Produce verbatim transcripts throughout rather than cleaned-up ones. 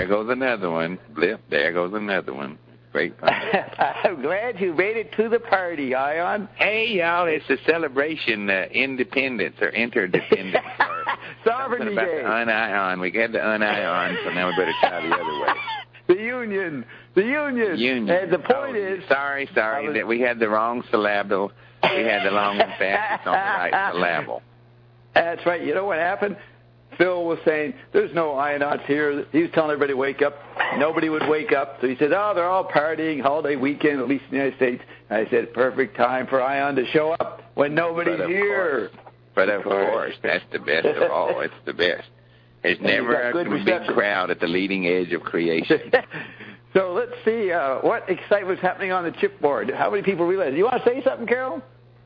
there goes another one. Blip, there goes another one. Great fun. I'm glad you made it to the party, Ion. Hey, y'all, it's a celebration, uh, independence or interdependence. Or Sovereignty about Day. The un-ion. We got the un-ion, so now we better try the other way. The union. The union. Union. And the point oh, is... Sorry, sorry, was, that we had the wrong syllable. We had the long emphasis on the right syllable. That's right. You know what happened? Phil was saying, there's no Ionauts here. He was telling everybody to wake up. Nobody would wake up. So he said, oh, they're all partying, holiday weekend, at least in the United States. And I said, perfect time for Ion to show up when nobody's but here. Course. But of course, that's the best of all. It's the best. There's never a big reception. Crowd at the leading edge of creation. So let's see uh, what excitement's happening on the chipboard. How many people realize? You want to say something, Carol?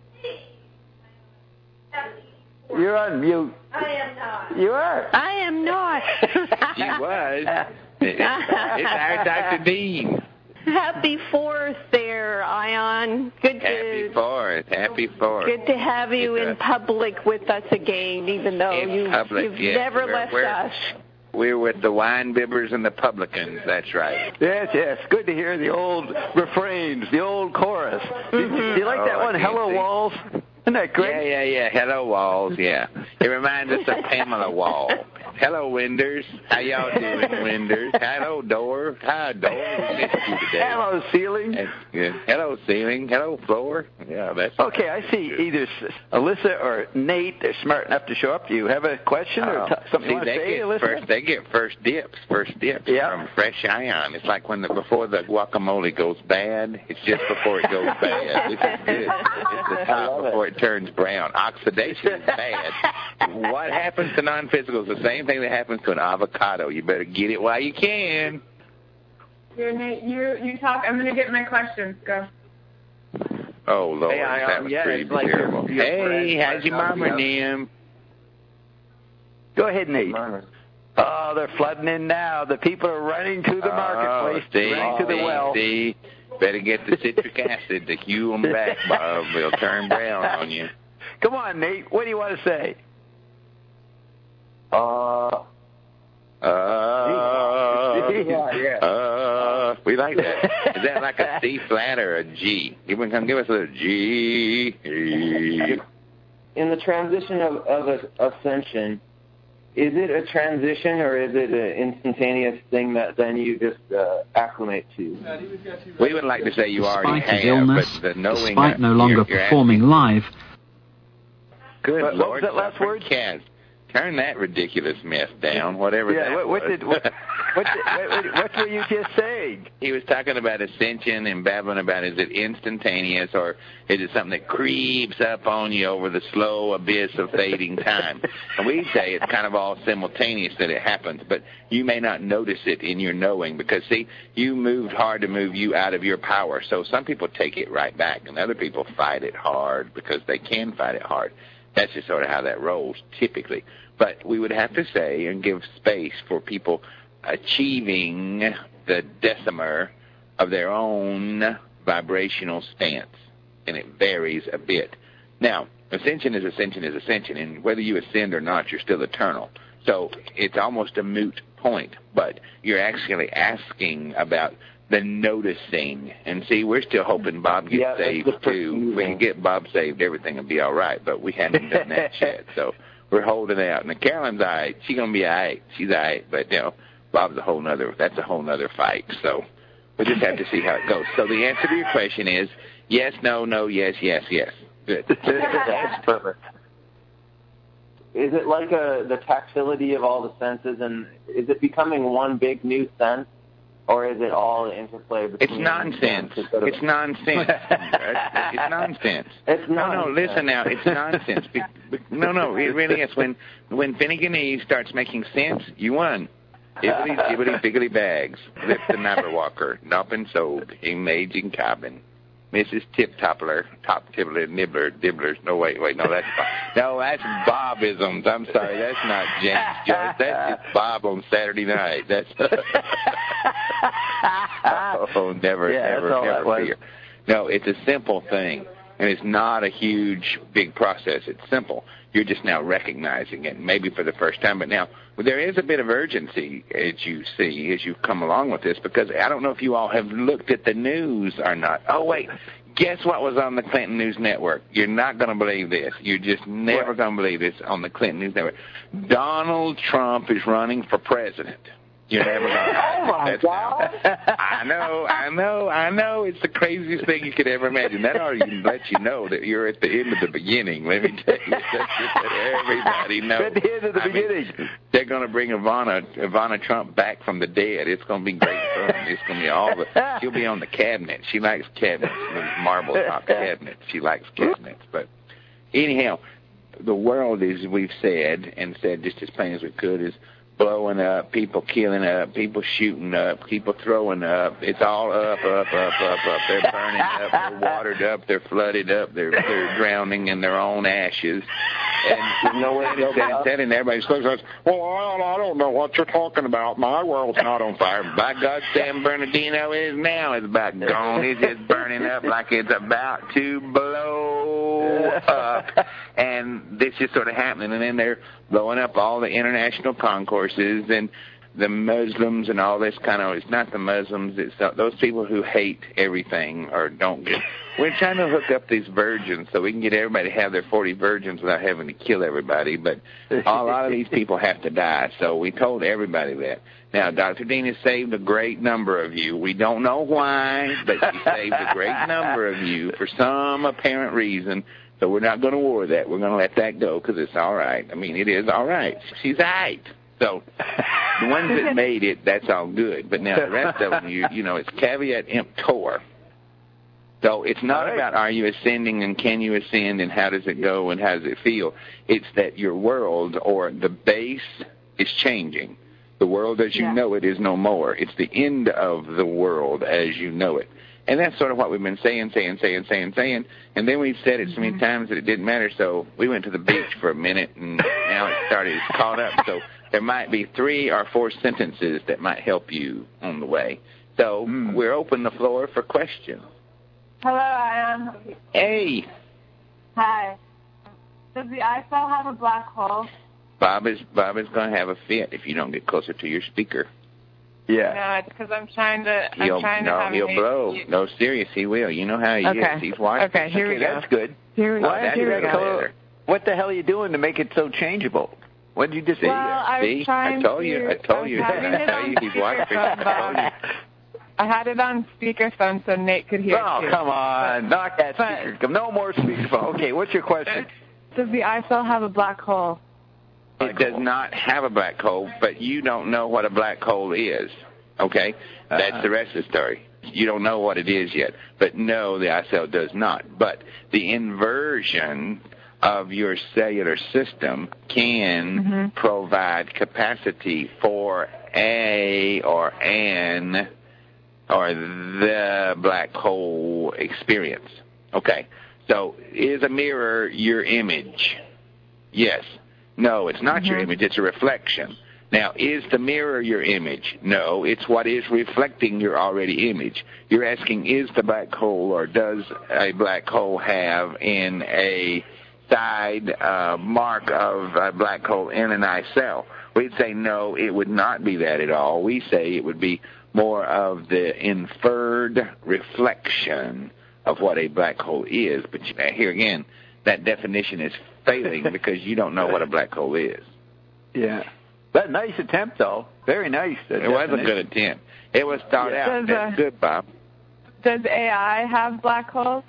You're on mute. I am not. You are. I am not. She was. It's, it's our Doctor Dean. Happy Fourth there, Ion. Good to Happy Fourth. Happy Fourth. Good to have you it's in a, public with us again, even though you, public, you've yes. never we're, left we're, us. We're with the wine bibbers and the publicans. That's right. Yes, yes. Good to hear the old refrains, the old chorus. Mm-hmm. Do, do you like oh, that one, Hello see. Walls? Isn't that great? Yeah, yeah, yeah. Hello, Walls, yeah. It reminds us of Pamela Wall. Hello, Winders. How y'all doing, Winders? Hello, Door. Hi, Door. We missed you today. Hello, Ceiling. Yeah. Hello, Ceiling. Hello, Floor. Yeah, that's okay, I see either Alyssa or Nate, they're smart enough to show up. Do you have a question oh, or t- something see, you want to they say, get Alyssa? First, they get first dips, first dips yeah. from Fresh Ion. It's like when the, before the guacamole goes bad, it's just before it goes bad. This is good. It's the top before it. it turns brown. Oxidation is bad. What happens to non-physicals? The same thing that happens to an avocado. You better get it while you can. Here, Nate, you, you talk. I'm going to get my questions. Go. Oh, Lord. Hey, I, that um, was yeah, pretty like terrible. your, your hey, friend, how's your mama, Nim? Go ahead, Nate. Oh, they're flooding in now. The people are running to the marketplace, oh, see, running to the see, well. See. Better get the citric acid to cue them back, Bob. They'll turn brown on you. Come on, Nate. What do you want to say? Uh, uh, yeah, yeah. uh, we like that. Is that like a C flat or a G? Everyone come give us a G. In the transition of, of ascension, is it a transition or is it an instantaneous thing that then you just uh, acclimate to? We would like to say you despite already his have, illness, but the knowing despite no longer you're, you're performing asking, live. Good what, Lord, what was that last word? Kaz, turn that ridiculous mess down, whatever yeah, that what, what was. did what, what, did, what, what were you just saying? He was talking about ascension and babbling about is it instantaneous or is it something that creeps up on you over the slow abyss of fading time? And we say it's kind of all simultaneous that it happens, but you may not notice it in your knowing because, see, you moved hard to move you out of your power. So some people take it right back and other people fight it hard because they can fight it hard. That's just sort of how that rolls typically. But we would have to say and give space for people achieving the decimer of their own vibrational stance, and it varies a bit. Now, ascension is ascension is ascension, and whether you ascend or not, you're still eternal. So it's almost a moot point, but you're actually asking about the noticing. And see, we're still hoping Bob gets yeah, saved, too. If we can get Bob saved, everything will be all right, but we haven't done that yet, so we're holding out. Now, Carolyn's all right. She's going to be all right. She's all right, but, you know, Bob's a whole nother, that's a whole nother fight, so we'll just have to see how it goes. So the answer to your question is yes, no, no, yes, yes, yes. Good. That's perfect. Is it like a, the tactility of all the senses, and is it becoming one big new sense, or is it all interplay between... It's nonsense. Of... It's nonsense. It's nonsense. It's nonsense. No, no, listen now. It's nonsense. Be, be, no, no, it really is. When, when Finnegan Eve starts making sense, you won. Ibbity, jibbity, biggity bags. Lift the Nabberwalker. Noppin' sold. Engaging cabin. Missus Tip Toppler, Top Tibbler, Nibbler, Dibblers. No, wait, wait, no, that's Bob. No, that's Bobisms. I'm sorry, that's not James Joyce. That's just Bob on Saturday night. That's oh, never, yeah, never, never never fear. No, it's a simple thing. And it's not a huge, big process. It's simple. You're just now recognizing it, maybe for the first time. But now well, there is a bit of urgency, as you see, as you come along with this, because I don't know if you all have looked at the news or not. Oh, wait. Guess what was on the Clinton News Network? You're not going to believe this. You're just never going to believe this on the Clinton News Network. Donald Trump is running for president. You're never going to. Oh, my That's God. I know, I know, I know. It's the craziest thing you could ever imagine. That already lets you know that you're at the end of the beginning. Let me tell you. That's just let everybody know. At the end of the I beginning. Mean, they're going to bring Ivana, Ivana Trump back from the dead. It's going to be great fun. It's going to be all the. She'll be on the cabinet. She likes cabinets, marble top cabinets. She likes cabinets. But anyhow, the world is, we've said, and said just as plain as we could, is blowing up, people killing up, people shooting up, people throwing up. It's all up, up, up, up, up. They're burning up, they're watered up, they're flooded up, they're they're drowning in their own ashes. And there's no way to say that, and everybody says, well, I don't know what you're talking about. My world's not on fire. By God, San Bernardino is now. It's about gone. It's just burning up like it's about to blow up. And this is sort of happening. And then they're blowing up all the international concourses and the Muslims and all this kind of, it's not the Muslims, it's those people who hate everything or don't get, we're trying to hook up these virgins so we can get everybody to have their forty virgins without having to kill everybody, but a lot of these people have to die, so we told everybody that. Now, Doctor Dean has saved a great number of you. We don't know why, but she saved a great number of you for some apparent reason. So we're not going to war that. We're going to let that go because it's all right. I mean, it is all right. She's all right. So the ones that made it, that's all good. But now the rest of them, you, you know, it's caveat emptor. So it's not right. about are you ascending and can you ascend and how does it go and how does it feel. It's that your world or the base is changing. The world as you yeah. know it is no more. It's the end of the world as you know it. And that's sort of what we've been saying, saying, saying, saying, saying. And then we've said it so many times that it didn't matter. So we went to the beach for a minute, and now it started, it's caught up. So there might be three or four sentences that might help you on the way. So mm. we're open the floor for questions. Hello, Ion. Hey. Hi. Does the I S L have a black hole? Bob is Bob is going to have a fit if you don't get closer to your speaker. Yeah. No, it's because I'm trying to. I'm he'll, trying no, to have he'll blow. You. No, serious, he will. You know how he okay. is. He's watching. Okay, here okay, we go. That's good. Here we go. Why, here we go. What the hell are you doing to make it so changeable? What did you just say? Well, I was See, trying I told you. to, I told I you. I told you. He's watching. I told you. I had it on speakerphone so Nate could hear. Oh, too. come on. But, Knock that but, speaker. No more speakerphone. Okay, what's your question? Does the I S L have a black hole? It does not have a black hole, but you don't know what a black hole is. Okay? That's uh-huh. the rest of the story. You don't know what it is yet. But no, the I S L does not. But the inversion of your cellular system can mm-hmm. provide capacity for a or an or the black hole experience. Okay. So is a mirror your image? Yes. No, it's not mm-hmm. your image. It's a reflection. Now, is the mirror your image? No, it's what is reflecting your already image. You're asking, is the black hole or does a black hole have in a side uh, mark of a black hole in an I S L? We'd say no, it would not be that at all. We say it would be more of the inferred reflection of what a black hole is. But here again, that definition is failing because you don't know what a black hole is. Yeah. But nice attempt, though. Very nice. It was a good attempt. It was thought yeah. out. Does, That's uh, good, Bob. Does A I have black holes?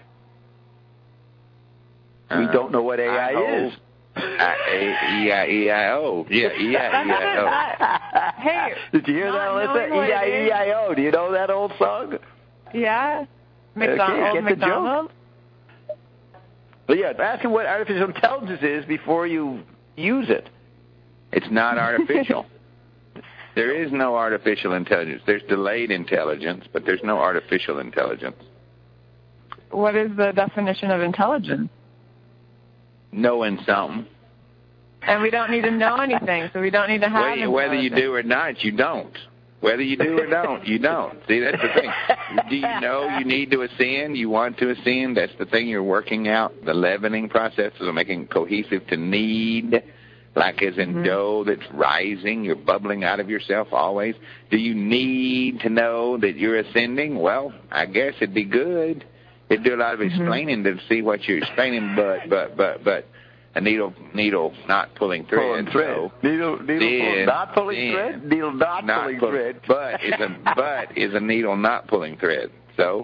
We uh, don't know what A I, I is. E I E I O. Yeah, E I E I O. Hey. Did you hear that, Alyssa? E I E I O. Do you know that old song? Yeah. McDonald, okay, get McDonald. The joke. But yeah, ask him what artificial intelligence is before you use it. It's not artificial. There is no artificial intelligence. There's delayed intelligence, but there's no artificial intelligence. What is the definition of intelligence? Knowing something. And we don't need to know anything, so we don't need to have well, whether you do or not, you don't. Whether you do or don't, you don't. See, that's the thing. Do you know you need to ascend? You want to ascend? That's the thing you're working out. The leavening process is making it cohesive to need, like as in mm-hmm. dough that's rising. You're bubbling out of yourself always. Do you need to know that you're ascending? Well, I guess it'd be good. It'd do a lot of explaining mm-hmm. to see what you're explaining, but, but, but, but. A needle, needle not pulling thread. Pulling thread. So needle, needle then, pull, not pulling then, thread. Needle not, not pulling pull, thread. But is a but is a needle not pulling thread. So.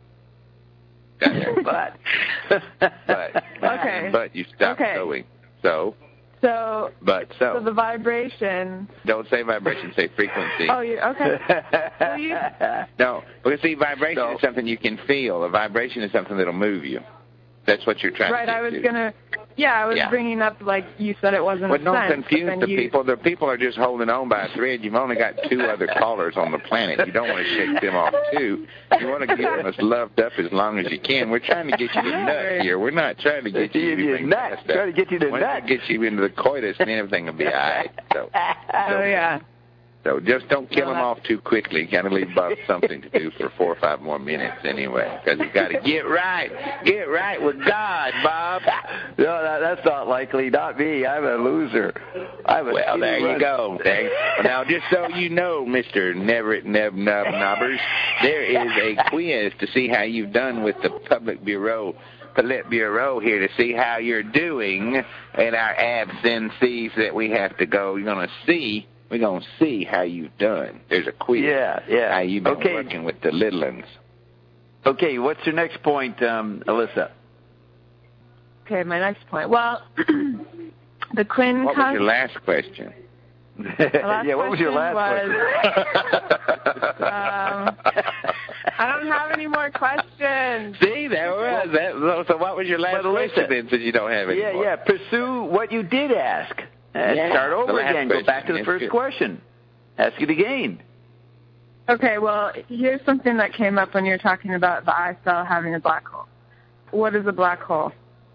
but. but. Okay. But you stop okay. sewing. So. So. But so. So the vibration. Don't say vibration. Say frequency. Oh, you okay? Well, you... No, because see, vibration no. is something you can feel. A vibration is something that'll move you. That's what you're trying right, to do. Right, I was going to, yeah, I was yeah. bringing up, like, you said it wasn't well, a don't sense, confuse the you... people. The people are just holding on by a thread. You've only got two other callers on the planet. You don't want to shake them off, too. You want to keep them as loved up as long as you can. We're trying to get you to nut here. We're not trying to get you to nut. Trying to get you to Once nut. we get you into the coitus, then everything will be all right. So, oh, yeah. So just don't kill them off too quickly. Kind of leave Bob something to do for four or five more minutes anyway, because he's got to get right. Get right with God, Bob. No, that, that's not likely. Not me. I'm a loser. I'm a well, there run. you go. Thanks. Now, just so you know, Mister Neverett Neb Nub Nobbers, there is a quiz to see how you've done with the Public Bureau. Polite Bureau here to see how you're doing in our absences that we have to go. You're going to see. We're going to see how you've done. There's a quiz. Yeah, yeah. How you've been okay. working with the little ones. Okay, what's your next point, um, Alyssa? Okay, my next point. Well, the Quinn... What was your last question? yeah, what was your last was, question? um, I don't have any more questions. See, there was. That, so what was your last question then, since you don't have any yeah, more? Yeah, yeah. Pursue what you did ask. Uh, yeah, start over again. Question. Go back to the That's first good. question. Ask it again. Okay, well, here's something that came up when you were talking about the eye cell having a black hole. What is a black hole?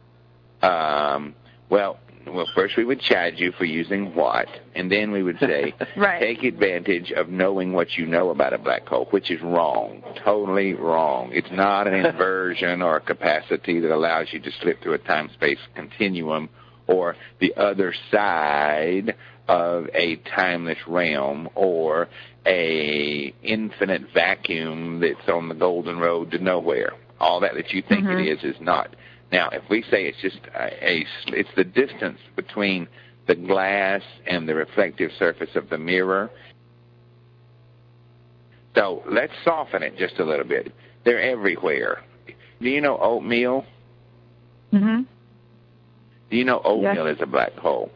Um, well, well, first we would chide you for using what, and then we would say, right. take advantage of knowing what you know about a black hole, which is wrong, totally wrong. It's not an inversion or a capacity that allows you to slip through a time-space continuum or the other side of a timeless realm or a infinite vacuum that's on the golden road to nowhere. All that that you think mm-hmm. it is is not. Now, if we say it's just a, a, it's the distance between the glass and the reflective surface of the mirror. So let's soften it just a little bit. They're everywhere. Do you know oatmeal? Mm-hmm. Do you know oatmeal yes. is a black hole?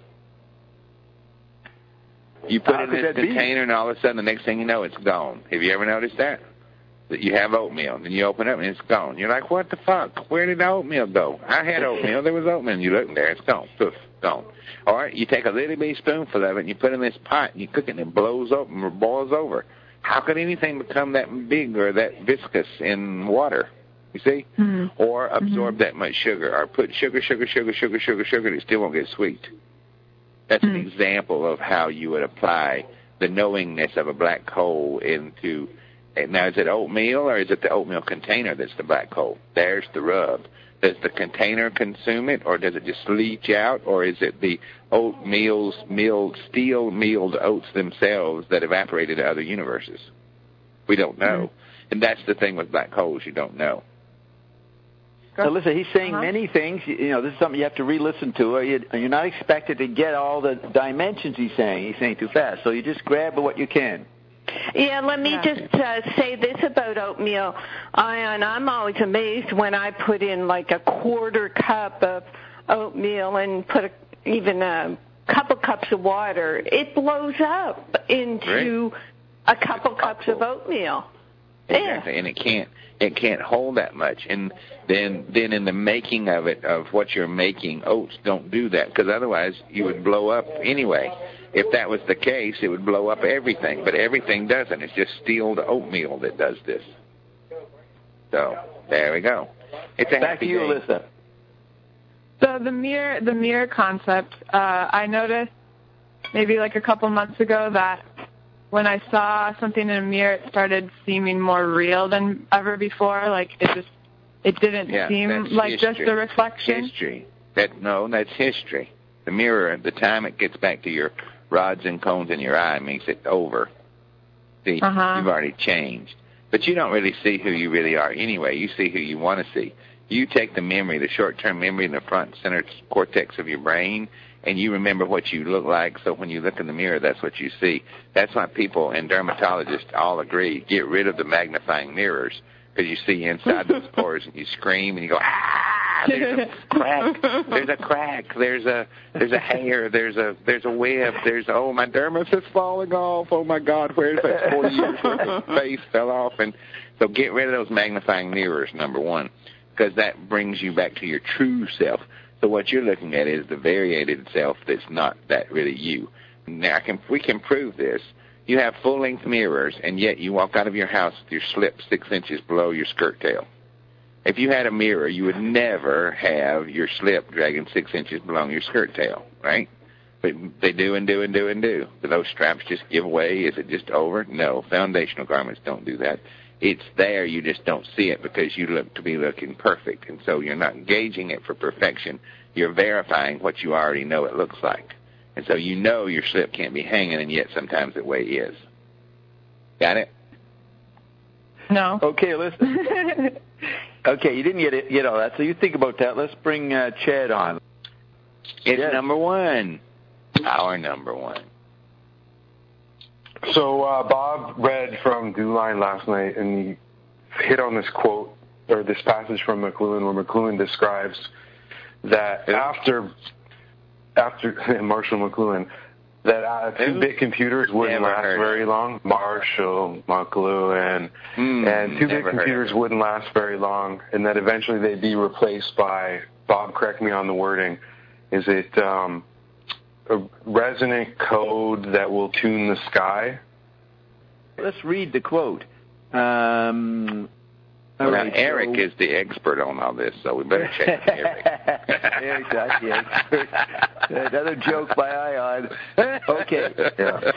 You put How it in this container, and all of a sudden, the next thing you know, it's gone. Have you ever noticed that? That you have oatmeal, and you open it up, and it's gone. You're like, what the fuck? Where did the oatmeal go? I had oatmeal. There was oatmeal. And you look in there. It's gone. Poof, gone. All right, you take a little bitty spoonful of it, and you put it in this pot, and you cook it, and it blows up and boils over. How could anything become that big or that viscous in water? You see? Mm-hmm. Or absorb mm-hmm. that much sugar, or put sugar, sugar, sugar, sugar, sugar, sugar, and it still won't get sweet. That's mm-hmm. an example of how you would apply the knowingness of a black hole into... Now, is it oatmeal, or is it the oatmeal container that's the black hole? There's the rub. Does the container consume it, or does it just leach out, or is it the oatmeals, milled, steel milled oats themselves that evaporated to other universes? We don't know. Mm-hmm. And that's the thing with black holes, you don't know. Now, listen, he's saying uh-huh. many things. You know, this is something you have to re-listen to. You're not expected to get all the dimensions he's saying. He's saying too fast. So you just grab what you can. Yeah, let me yeah. just uh, say this about oatmeal. Ion, I'm always amazed when I put in like a quarter cup of oatmeal and put a, even a couple cups of water. It blows up into right. a couple cups of oatmeal. Exactly, yeah. and it can't it can't hold that much. And then then in the making of it, of what you're making, oats don't do that, because otherwise you would blow up anyway. If that was the case, it would blow up everything, but everything doesn't. It's just steel oatmeal that does this. So there we go. It's a Back happy to you, day. Alyssa. So the mirror, the mirror concept, uh, I noticed maybe like a couple months ago that when I saw something in a mirror, it started seeming more real than ever before. Like it just, it didn't yeah, seem like history. just a reflection. History. That no, that's history. The mirror, the time it gets back to your rods and cones in your eye makes it over. See, uh-huh. you've already changed. But you don't really see who you really are anyway. You see who you want to see. You take the memory, the short-term memory in the front center cortex of your brain, and you remember what you look like, so when you look in the mirror, that's what you see. That's why people and dermatologists all agree, get rid of the magnifying mirrors, because you see inside those pores and you scream and you go, ah, there's a crack, there's a crack, there's a there's a hair, there's a there's a web, there's, oh, my dermis is falling off, oh, my God, where's that forty years worth of face fell off? And so get rid of those magnifying mirrors, number one, because that brings you back to your true self. So what you're looking at is the variated self that's not that really you. Now, I can, we can prove this. You have full-length mirrors, and yet you walk out of your house with your slip six inches below your skirt tail. If you had a mirror, you would never have your slip dragging six inches below your skirt tail, right? But they do and do and do and do. Do those straps just give away? Is it just over? No, foundational garments don't do that. It's there, you just don't see it because you look to be looking perfect, and so you're not gauging it for perfection. You're verifying what you already know it looks like. And so you know your slip can't be hanging, and yet sometimes the way is. Got it? No. Okay, listen. Okay, you didn't get it, get all that, so you think about that. Let's bring uh, Chad on. It's yes. number one. Our number one. So uh, Bob read from Dewline last night, and he hit on this quote, or this passage from McLuhan, where McLuhan describes that after, after Marshall McLuhan, that uh, two-bit computers wouldn't Never last heard. very long. Marshall McLuhan. Mm, and two-bit computers wouldn't last very long, and that eventually they'd be replaced by, Bob, correct me on the wording, is it um, a resonant code that will tune the sky? Let's read the quote. Um, well, right, now, Eric so, is the expert on all this, so we better check with Eric. Eric's not the expert. Another joke by Ion. Okay. Yeah.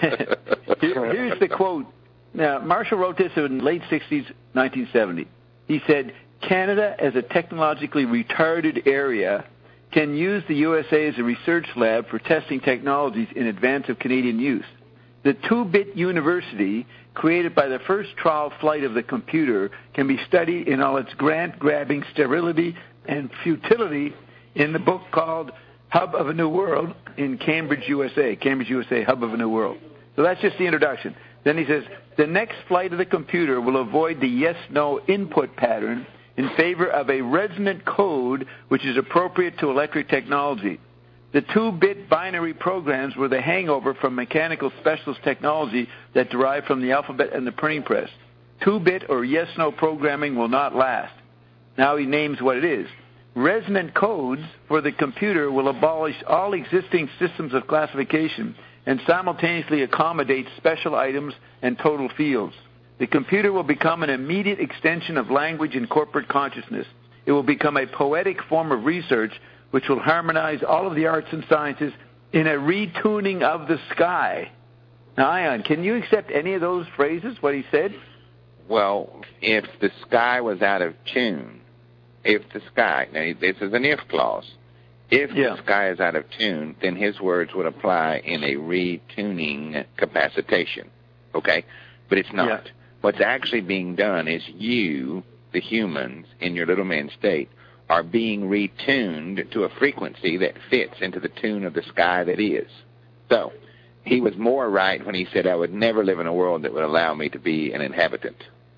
Here, here's the quote. Now, Marshall wrote this in the late sixties, nineteen seventy. He said, Canada, as a technologically retarded area, can use the U S A as a research lab for testing technologies in advance of Canadian use. The two-bit university, created by the first trial flight of the computer, can be studied in all its grant-grabbing sterility and futility in the book called Hub of a New World in Cambridge, U S A. Cambridge, U S A, Hub of a New World. So that's just the introduction. Then he says, the next flight of the computer will avoid the yes-no input pattern in favor of a resonant code which is appropriate to electric technology. The two-bit binary programs were the hangover from mechanical specialist technology that derived from the alphabet and the printing press. Two-bit or yes-no programming will not last. Now he names what it is. Resonant codes for the computer will abolish all existing systems of classification and simultaneously accommodate special items and total fields. The computer will become an immediate extension of language and corporate consciousness. It will become a poetic form of research which will harmonize all of the arts and sciences in a retuning of the sky. Now, Ion, can you accept any of those phrases, what he said? Well, if the sky was out of tune, if the sky, now this is an if clause, if yeah. the sky is out of tune, then his words would apply in a retuning capacitation, okay? But it's not. Yeah. What's actually being done is you, the humans, in your little man state, are being retuned to a frequency that fits into the tune of the sky that is. So, he was more right when he said, I would never live in a world that would allow me to be an inhabitant.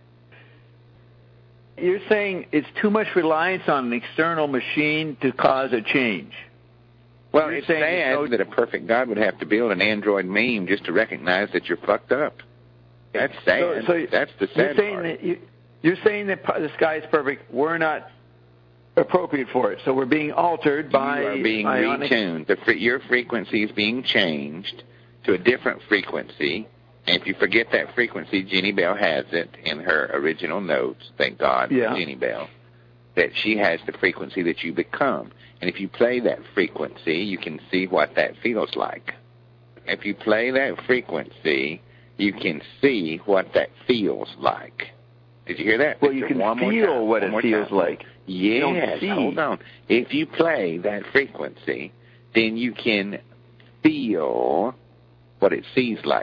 You're saying it's too much reliance on an external machine to cause a change. Well, You're it's saying sad no... that a perfect God would have to build an android meme just to recognize that you're fucked up. That's sad. So, so That's the sad you're saying part. That you, you're saying that the sky is perfect. We're not appropriate for it. So we're being altered by... You are being ionic... retuned. The fre- your frequency is being changed to a different frequency. And if you forget that frequency, Jeannie Bell has it in her original notes, thank God yeah. for Jeannie Bell, that she has the frequency that you become. And if you play that frequency, you can see what that feels like. If you play that frequency, you can see what that feels like. Did you hear that? Well, you can feel what it feels like. Yes, hold on. If you play that frequency, then you can feel what it sees like.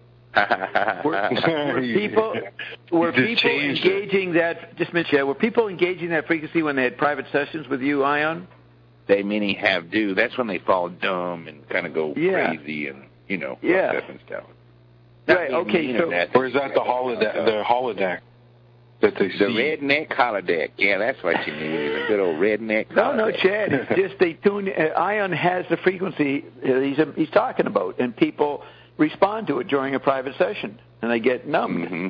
were, were people were people engaging that? Just mention that. Were people engaging that frequency when they had private sessions with you, Ion? They many have do. That's when they fall dumb and kind of go yeah. crazy and you know yeah. stuff and stuff. Right. Okay. So, or is that the holodeck? The holodeck that they see? The redneck holodeck. Yeah, that's what you need. A good old redneck. No, holodeck. no, Chad. It's just they tune. Uh, Ion has the frequency uh, he's uh, he's talking about, and people respond to it during a private session, and they get numbed. Mm-hmm.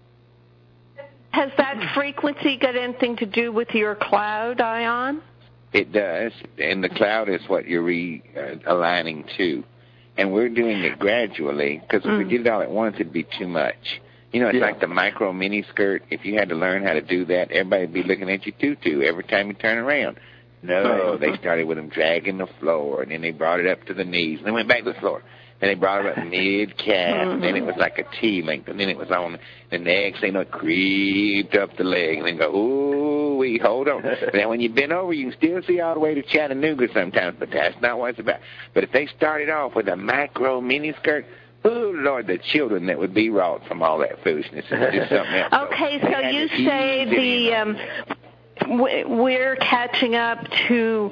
Has that frequency got anything to do with your cloud, Ion? It does, and the cloud is what you're realigning uh, to. And we're doing it gradually, because if mm. we did it all at once, it'd be too much. You know, it's yeah. like the micro mini skirt. If you had to learn how to do that, everybody would be looking at you tutu every time you turn around. No, they started with them dragging the floor, and then they brought it up to the knees, and then went back to the floor. And they brought it up mid-calf, and then it was like a T-length, and then it was on the next thing, you know, it creeped up the leg, and then go, ooh, we hold on. But then when you bend over, you can still see all the way to Chattanooga sometimes, but that's not what it's about. But if they started off with a macro miniskirt, oh, Lord, the children that would be wrought from all that foolishness is just something else. Okay, so, so you say the um, we're catching up to...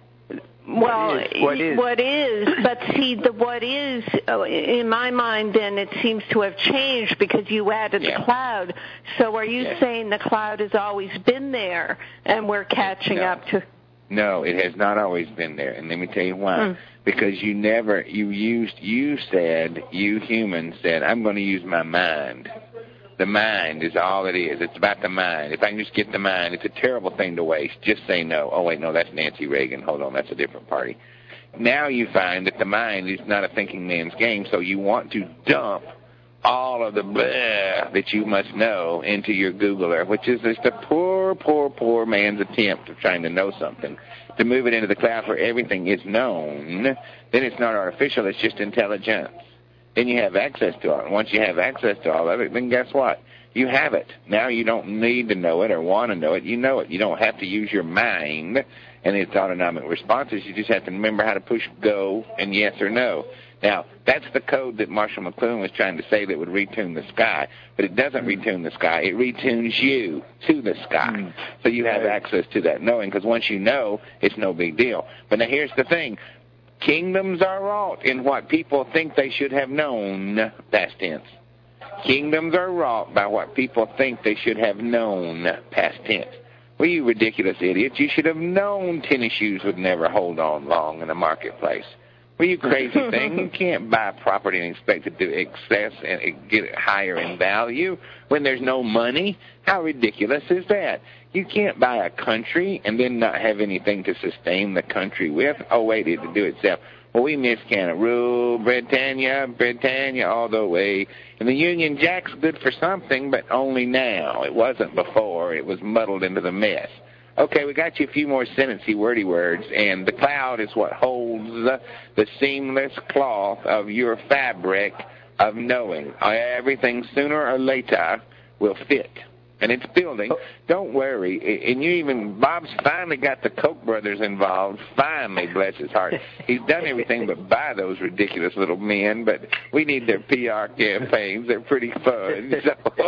Well, what is, what is? what is, but see, the what is, in my mind, then it seems to have changed because you added yeah. the cloud. So are you yeah. saying the cloud has always been there and we're catching no. up to... No, it has not always been there, and let me tell you why. Mm. Because you never, you used, you said, you humans said, I'm going to use my mind. The mind is all it is. It's about the mind. If I can just get the mind, it's a terrible thing to waste. Just say no. Oh, wait, no, that's Nancy Reagan. Hold on, that's a different party. Now you find that the mind is not a thinking man's game, so you want to dump all of the blah that you must know into your Googler, which is just a poor, poor, poor man's attempt of trying to know something. To move it into the cloud where everything is known, then it's not artificial, it's just intelligence. Then you have access to it. And once you have access to all of it, then guess what? You have it. Now you don't need to know it or want to know it. You know it. You don't have to use your mind and its autonomic responses. You just have to remember how to push go and yes or no. Now, that's the code that Marshall McLuhan was trying to say that would retune the sky. But it doesn't retune the sky. It retunes you to the sky. Mm. So you have access to that knowing, because once you know, it's no big deal. But now here's the thing. Kingdoms are wrought in what people think they should have known, past tense. Kingdoms are wrought by what people think they should have known, past tense. Well, you ridiculous idiots, you should have known tennis shoes would never hold on long in the marketplace. Well, you crazy thing, you can't buy property and expect it to excess and get it higher in value when there's no money. How ridiculous is that? You can't buy a country and then not have anything to sustain the country with. Oh, wait, it'll do itself. Well, we miss Canada. Rule Britannia, Britannia all the way. And the Union Jack's good for something, but only now. It wasn't before. It was muddled into the mess. Okay, we got you a few more sentency wordy words, and the cloud is what holds the, the seamless cloth of your fabric of knowing. Everything sooner or later will fit. And it's building. Don't worry. And you even, Bob's finally got the Koch brothers involved. Finally, bless his heart. He's done everything but buy those ridiculous little men, but we need their P R campaigns. They're pretty fun. So.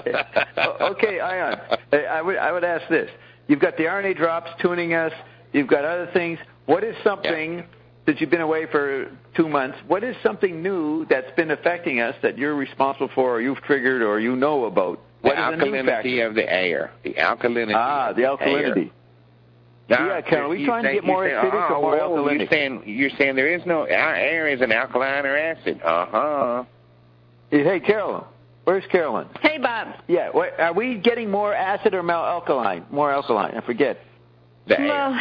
Okay, Ion, I would, I would ask this. You've got the R N A drops tuning us. You've got other things. What is something, yeah. since you've been away for two months, what is something new that's been affecting us that you're responsible for or you've triggered or you know about? The What alkalinity of the air. The alkalinity Ah, the alkalinity. Now, yeah, Ken, are we trying say, to get more say, acidic oh, or more whoa, alkalinity? You're saying, you're saying there is no, our air is an alkaline or acid. Uh-huh. Hey, Carolyn. Where's Carolyn? Hey, Bob. Yeah, what, are we getting more acid or more alkaline? More alkaline, I forget. The air. Well,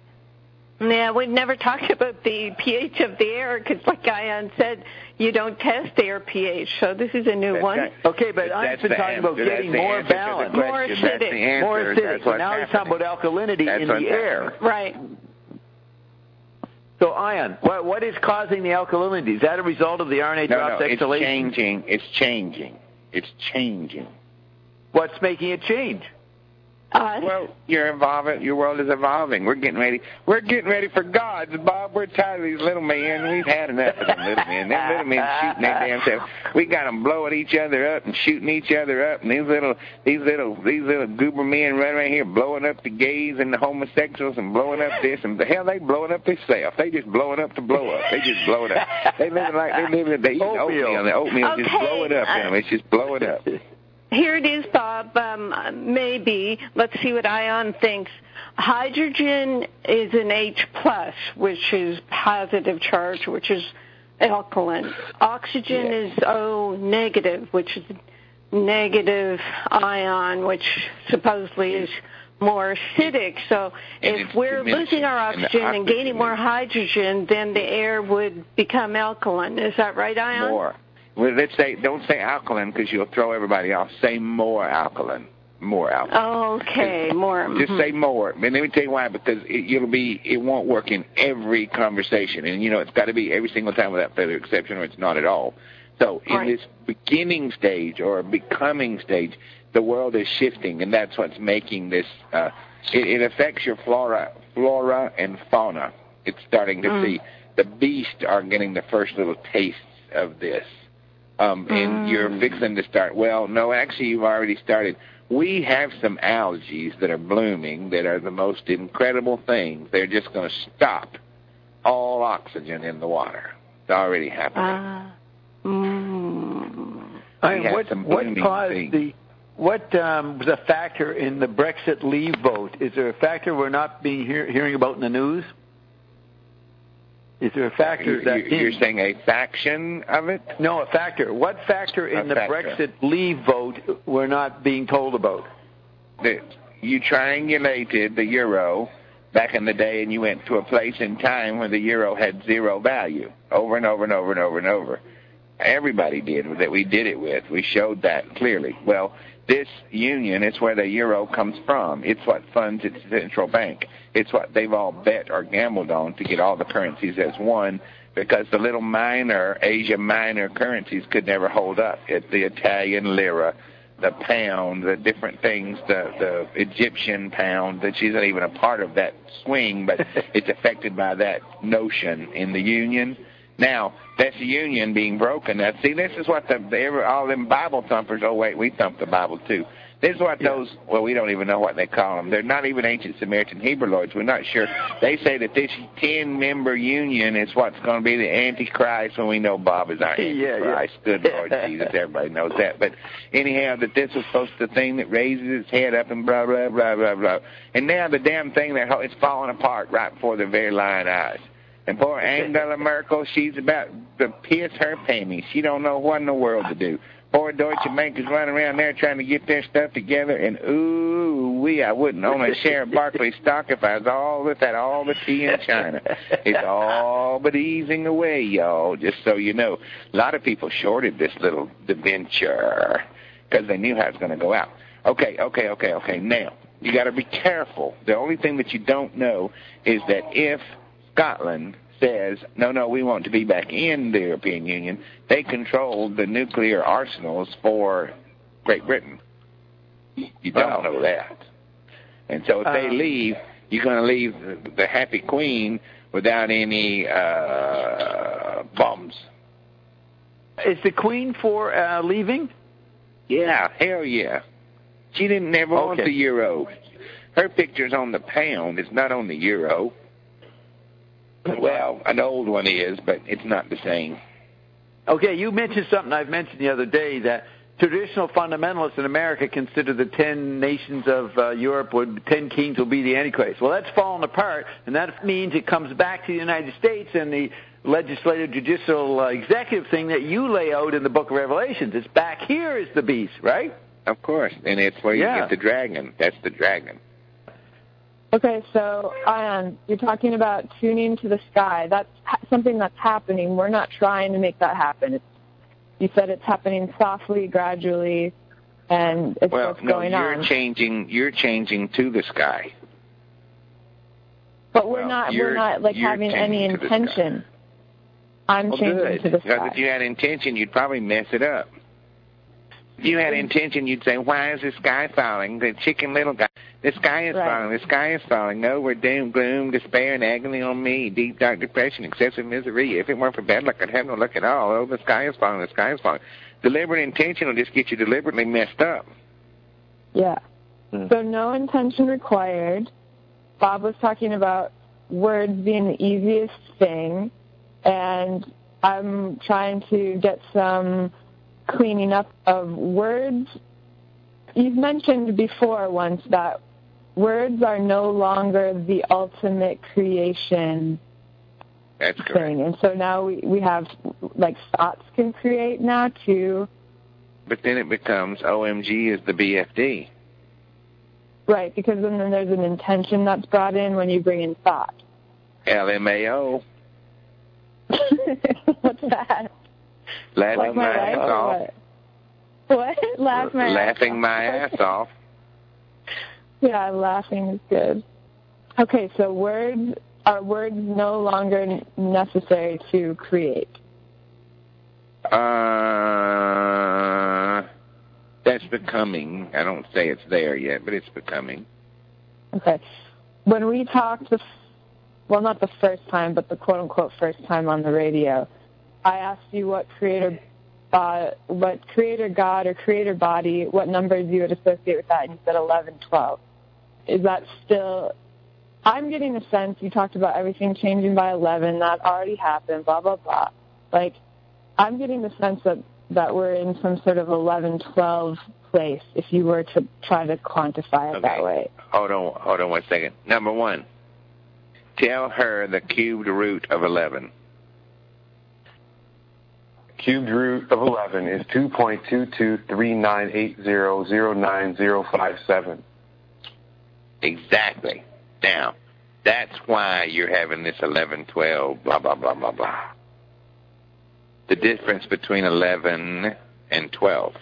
yeah, we've never talked about the pH of the air because, like Ion said, you don't test air pH, so this is a new That's one. right. Okay, but I've been talking about getting more balance. More acidic. More acidic. Now he's talking about alkalinity That's in the what's air. Right. So, Ion, what, what is causing the alkalinity? Is that a result of the R N A no, drops no, exhalation? it's changing. It's changing. It's changing. What's making it change? Us? Well, you're evolving. Your world is evolving. We're getting ready. We're getting ready for gods, Bob. We're tired of these little men. We've had enough of them little men. Them little men shooting their damn self. We got them blowing each other up and shooting each other up. And these little, these little, these little goober men running around here blowing up the gays and the homosexuals and blowing up this and the hell they blowing up themselves. They just blowing up to blow up. They just blowing up. They living like they living. They eating oatmeal. oatmeal. The oatmeal okay. just blowing up in them. It's just blowing up. Here it is, Bob. Um, maybe. Let's see what Ion thinks. Hydrogen is an H plus, which is positive charge, which is alkaline. Oxygen yeah. is O negative, which is negative ion, which supposedly is more acidic. So and if we're losing our oxygen and, and gaining more hydrogen, then the air would become alkaline. Is that right, Ion? More. Well, let's say, don't say alkaline because you'll throw everybody off. Say more alkaline. More alkaline. Okay, more. Just mm-hmm. say more. And let me tell you why, because it, it'll be, it won't work in every conversation. And, you know, it's got to be every single time without further exception or it's not at all. So in right. this beginning stage or becoming stage, the world is shifting, and that's what's making this, uh, it, it affects your flora, flora and fauna. It's starting to mm. see. The beasts are getting the first little tastes of this. Um, and mm. you're fixing to start. Well, no, actually, you've already started. We have some algae that are blooming that are the most incredible things. They're just going to stop all oxygen in the water. It's already happening. Uh, mm. I mean, what what caused things. the what um, was a factor in the Brexit leave vote? Is there a factor we're not being hear, hearing about in the news? Is there a factor you're, that you're in, saying a faction of it? No, a factor. What factor in a the factor. Brexit leave vote we're not being told about? The, you triangulated the euro back in the day, and you went to a place in time where the euro had zero value, over and over and over and over and over. Everybody did that. We did it with. We showed that clearly. Well, this union is where the euro comes from. It's what funds its central bank. It's what they've all bet or gambled on to get all the currencies as one, because the little minor, Asia minor currencies could never hold up. It's the Italian lira, the pound, the different things, the, the Egyptian pound, that she's not even a part of that swing, but it's affected by that notion in the union. Now, that's the union being broken. Now, see, this is what the, the all them Bible thumpers, oh, wait, we thump the Bible, too. This is what those, well, we don't even know what they call them. They're not even ancient Samaritan Hebrewites. We're not sure. They say that this ten-member union is what's going to be the Antichrist, when we know Bob is our Antichrist. Yeah, yeah. Good Lord Jesus, everybody knows that. But anyhow, that this was supposed to be the thing that raises its head up and blah, blah, blah, blah, blah. And now the damn thing, it's falling apart right before their very lying eyes. And poor Angela Merkel, she's about to piss her panties. She don't know what in the world to do. Poor Deutsche Bank is running around there trying to get their stuff together, and ooh, we I wouldn't own a share of Barclays stock if I was all this had all the tea in China. It's all but easing away, y'all. Just so you know, a lot of people shorted this little debenture because they knew how it was going to go out. Okay, okay, okay, okay. Now you got to be careful. The only thing that you don't know is that if Scotland says, no, no, we want to be back in the European Union, they control the nuclear arsenals for Great Britain. You don't know that. And so if they um, leave, you're going to leave the, the happy queen without any uh, bombs. Is the queen for uh, leaving? Yeah, hell yeah. She didn't never okay. want the euro. Her picture's on the pound. It's not on the euro. Well, an old one is, but it's not the same. Okay, you mentioned something I've mentioned the other day, that traditional fundamentalists in America consider the ten nations of uh, Europe, or ten kings will be the Antichrist. Well, that's fallen apart, and that means it comes back to the United States and the legislative, judicial, uh, executive thing that you lay out in the book of Revelations. It's back here is the beast, right? Of course, and it's where you yeah. get the dragon. That's the dragon. Okay, so Ion, you're talking about tuning to the sky. That's ha- something that's happening. We're not trying to make that happen. It's, you said it's happening softly, gradually, and it's well, what's no, going you're on. changing. You're changing to the sky. But we're Well, not you're- we're not like you're having any tending to the intention. I'm Well, changing good. to the Because sky. if you had intention, you'd probably mess it up. If you had intention, you'd say, why is the sky falling? The chicken little guy. The sky is Right. falling. The sky is falling. No, we're doom, gloom, despair, and agony on me. Deep, dark depression, excessive misery. If it weren't for bad luck, I'd have no luck at all. Oh, the sky is falling. The sky is falling. Deliberate intention will just get you deliberately messed up. Yeah. Hmm. So no intention required. Bob was talking about words being the easiest thing, and I'm trying to get some cleaning up of words. You've mentioned before once that words are no longer the ultimate creation That's correct. thing. And so now we, we have, like, thoughts can create now, too. But then it becomes O M G is the B F D. Right, because then, then there's an intention that's brought in when you bring in thought. L M A O. What's that? Laughing Like my my ass life or off. what? What? Laugh my Laughing ass my off. ass off. Yeah, laughing is good. Okay, so words are words no longer necessary to create? Uh, that's becoming. I don't say it's there yet, but it's becoming. Okay. When we talked, the, well, not the first time, but the quote-unquote first time on the radio, I asked you what creator, uh, what creator God or creator body, what numbers you would associate with that, and you said eleven, twelve. Is that still... I'm getting a sense, you talked about everything changing by eleven, that already happened, blah, blah, blah. Like, I'm getting the sense that, that we're in some sort of eleven, twelve place, if you were to try to quantify it Okay. that way. Hold on, hold on one second. Number one, tell her the cubed root of eleven. Cubed root of eleven is two point two two three nine eight zero zero nine zero five seven. Exactly. Now, that's why you're having this eleven, twelve, blah, blah, blah, blah, blah. The difference between eleven and twelve.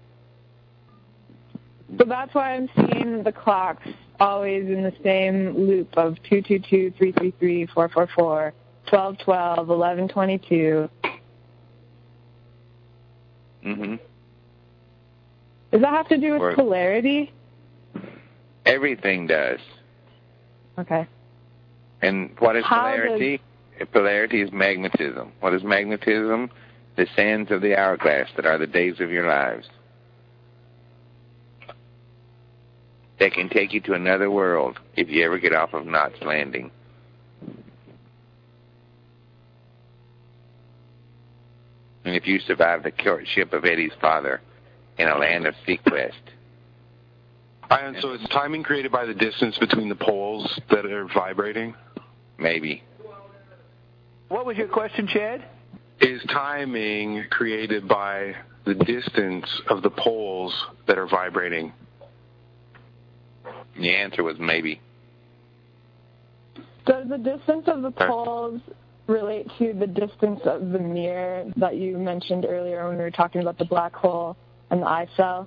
So that's why I'm seeing the clocks always in the same loop of two two two, three three three, four four four, twelve twelve, eleven twenty-two. Mm-hmm. Does that have to do with Or- polarity? Everything does. Okay. And what is How polarity? Polarity is magnetism. What is magnetism? The sands of the hourglass that are the days of your lives. They can take you to another world if you ever get off of Knots Landing. And if you survive the courtship of Eddie's father in a land of sequest. And so it's timing created by the distance between the poles that are vibrating? Maybe. What was your question, Chad? Is timing created by the distance of the poles that are vibrating? The answer was maybe. Does the distance of the poles relate to the distance of the mirror that you mentioned earlier when we were talking about the black hole and the eye cell?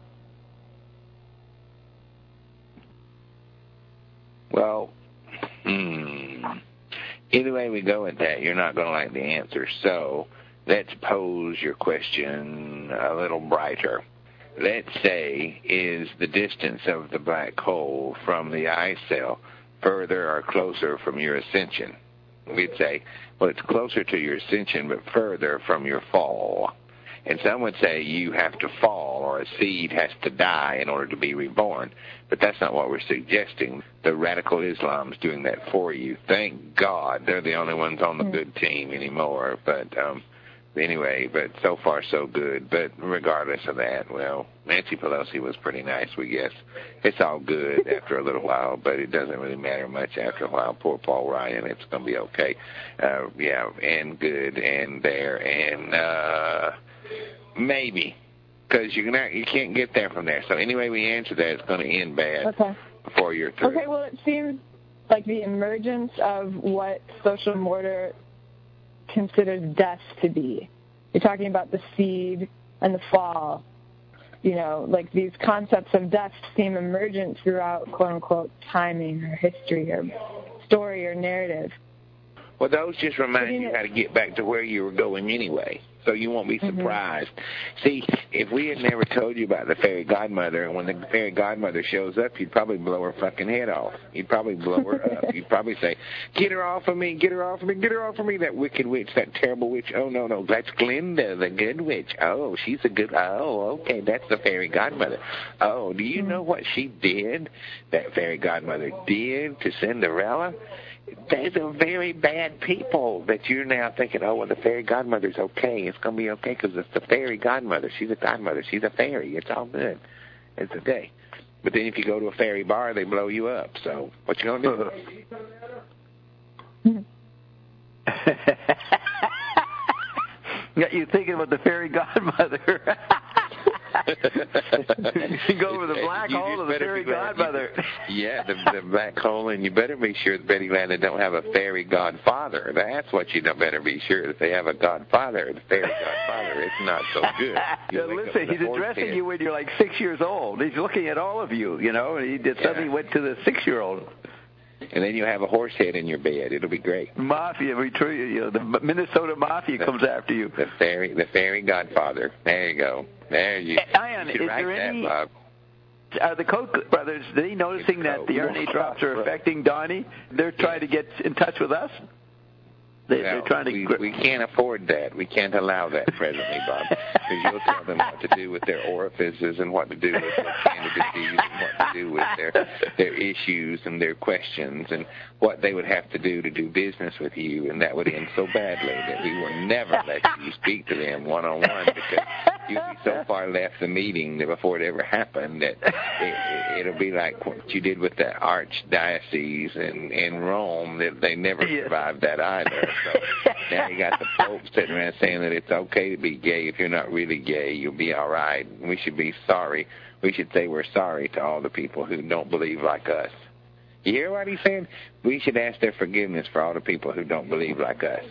Well, hmm. Either way we go with that, you're not going to like the answer. So let's pose your question a little brighter. Let's say, is the distance of the black hole from the eye cell further or closer from your ascension? We'd say, well, it's closer to your ascension, but further from your fall. And some would say you have to fall or a seed has to die in order to be reborn. But that's not what we're suggesting. The radical Islam's doing that for you. Thank God they're the only ones on the good team anymore. But um, anyway, but so far so good. But regardless of that, well, Nancy Pelosi was pretty nice, we guess. It's all good after a little while, but it doesn't really matter much after a while. Poor Paul Ryan, it's going to be okay. Uh, yeah, and good and there and... uh maybe, because you can you can't get there from there. So anyway we answer that, it's going to end bad Okay. before you're through. Okay, well, it seems like the emergence of what social mortar considers death to be. You're talking about the seed and the fall. You know, like these concepts of death seem emergent throughout, quote-unquote, timing or history or story or narrative. Well, those just remind Putting you it- how to get back to where you were going anyway, so you won't be surprised. Mm-hmm. See, if we had never told you about the fairy godmother, and when the fairy godmother shows up, you'd probably blow her fucking head off. You'd probably blow her up. You'd probably say, get her off of me, get her off of me, get her off of me, that wicked witch, that terrible witch. Oh, no, no, that's Glinda, the good witch. Oh, she's a good, oh, okay, that's the fairy godmother. Oh, do you know what she did, that fairy godmother did to Cinderella? They're the very bad people that you're now thinking, oh, well, the fairy godmother's okay. It's going to be okay because it's the fairy godmother. She's a godmother. She's a fairy. It's all good. It's okay. But then if you go to a fairy bar, they blow you up. So what you going to do? Got you thinking about the fairy godmother. You go over the black you hole of the fairy godmother. Yeah, the, the black hole, and you better be sure that Betty Landon don't have a fairy godfather. That's what you better be sure, that they have a godfather. The fairy godfather, it's not so good. Yeah, listen, he's addressing head. you when you're like six years old. He's looking at all of you, you know, and he just suddenly yeah. went to the six-year-old. And then you have a horse head in your bed. It'll be great. Mafia, we treat you. know, the Minnesota Mafia the, comes after you. The fairy, the fairy godfather. There you go. There you. Ian, you is write there that, any? Bob. Are the Koch brothers? Are they noticing that the R N A drops are affecting Donnie? They're trying to get in touch with us. They, no, they're trying to. We, we can't afford that. We can't allow that presently, Bob. Because you'll tell them what to do with their orifices and what to do with their candidacies and what to do with their their issues and their questions and what they would have to do to do business with you, and that would end so badly that we will never let you speak to them one on one because you'll be so far left the meeting that before it ever happened that it, it, it'll be like what you did with the archdiocese in in Rome, that they never survived that either. So now you got the Pope sitting around saying that it's okay to be gay. If you're not really gay, you'll be all right. We should be sorry. We should say we're sorry to all the people who don't believe like us. You hear what he's saying? We should ask their forgiveness for all the people who don't believe like us.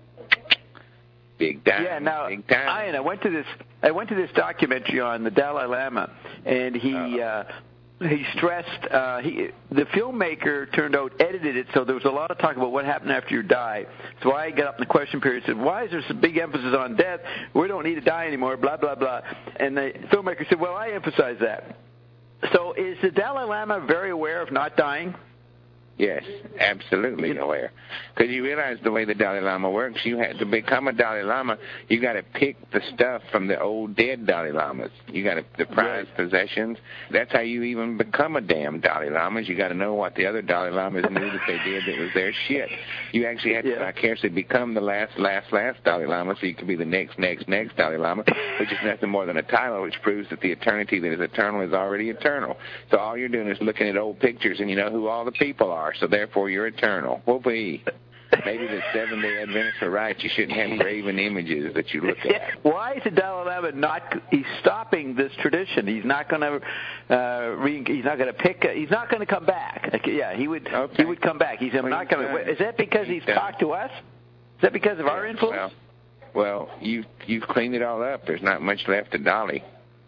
Big time. Yeah. Now, big time. Ian, I went to this. I went to this documentary on the Dalai Lama, and he. Uh, He stressed, uh, he, the filmmaker turned out, edited it, so there was a lot of talk about what happened after you die. So I got up in the question period and said, why is there such big emphasis on death? We don't need to die anymore, blah, blah, blah. And the filmmaker said, well, I emphasize that. So is the Dalai Lama very aware of not dying? Yes, absolutely aware. Because you realize the way the Dalai Lama works, you have to become a Dalai Lama, you got to pick the stuff from the old dead Dalai Lamas. You got to the prized right. possessions. That's how you even become a damn Dalai Lama. You got to know what the other Dalai Lamas knew that they did that was their shit. You actually have to yeah. vicariously become the last, last, last Dalai Lama, so you can be the next, next, next Dalai Lama, which is nothing more than a title, which proves that the eternity that is eternal is already eternal. So all you're doing is looking at old pictures, and you know who all the people are. So therefore, you're eternal. Whoopee. Maybe the Seventh-day Adventists are right. You shouldn't have graven images that you look at. Why is the Dalai Lama not? He's stopping this tradition. He's not going to. Uh, re, he's not going to pick. A, he's not going to come back. Like, yeah, he would. Okay. He would come back. He's well, not coming. Is that because he's, he's talked to us? Is that because of yeah, our influence? Well, well, you you've cleaned it all up. There's not much left to Dolly.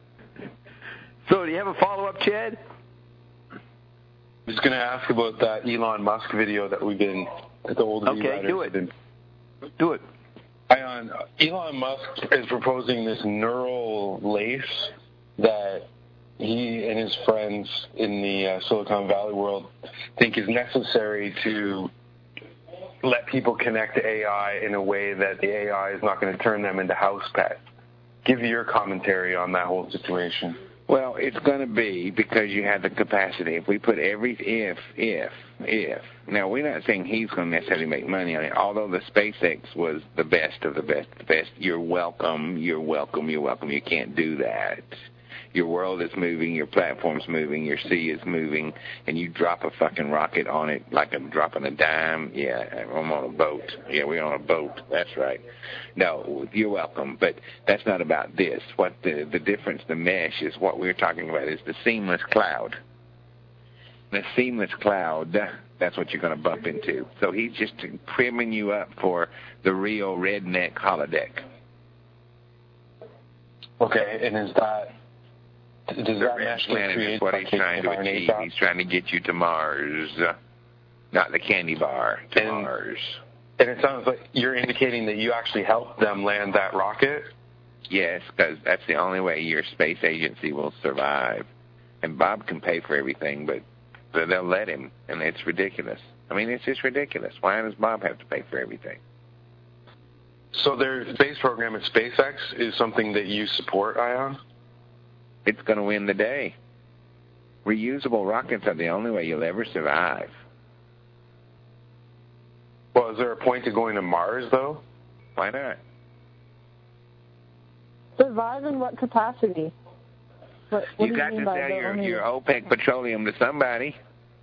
So, do you have a follow-up, Chad? I was going to ask about that Elon Musk video that we've been, that the old Okay, do it. Been. Do it. Ion, Elon Musk is proposing this neural lace that he and his friends in the uh, Silicon Valley world think is necessary to let people connect to A I in a way that the A I is not going to turn them into house pets. Give your commentary on that whole situation. Well, it's going to be because you have the capacity. If we put every, if, if, if. Now, we're not saying he's going to necessarily make money on it, although the SpaceX was the best of the best of the best. You're welcome, you're welcome, you're welcome. You can't do that. Your world is moving, your platform's moving, your sea is moving, and you drop a fucking rocket on it like I'm dropping a dime. Yeah, I'm on a boat. Yeah, we're on a boat. That's right. No, you're welcome, but that's not about this. What the, the difference, the mesh, is what we're talking about is the seamless cloud. The seamless cloud, that's what you're going to bump into. So he's just primming you up for the real redneck holodeck. Okay, and is that... Does the red planet is what he's trying to achieve. He's trying to get you to Mars. not the candy bar, to and, Mars. And it sounds like you're indicating that you actually helped them land that rocket? Yes, because that's the only way your space agency will survive. And Bob can pay for everything, but they'll let him, and it's ridiculous. I mean, it's just ridiculous. Why does Bob have to pay for everything? So their space program at SpaceX is something that you support, Ion? It's going to win the day. Reusable rockets are the only way you'll ever survive. Well, is there a point to going to Mars, though? Why not? Survive in what capacity? What, what you do got you mean to by sell the your, only... your OPEC petroleum to somebody.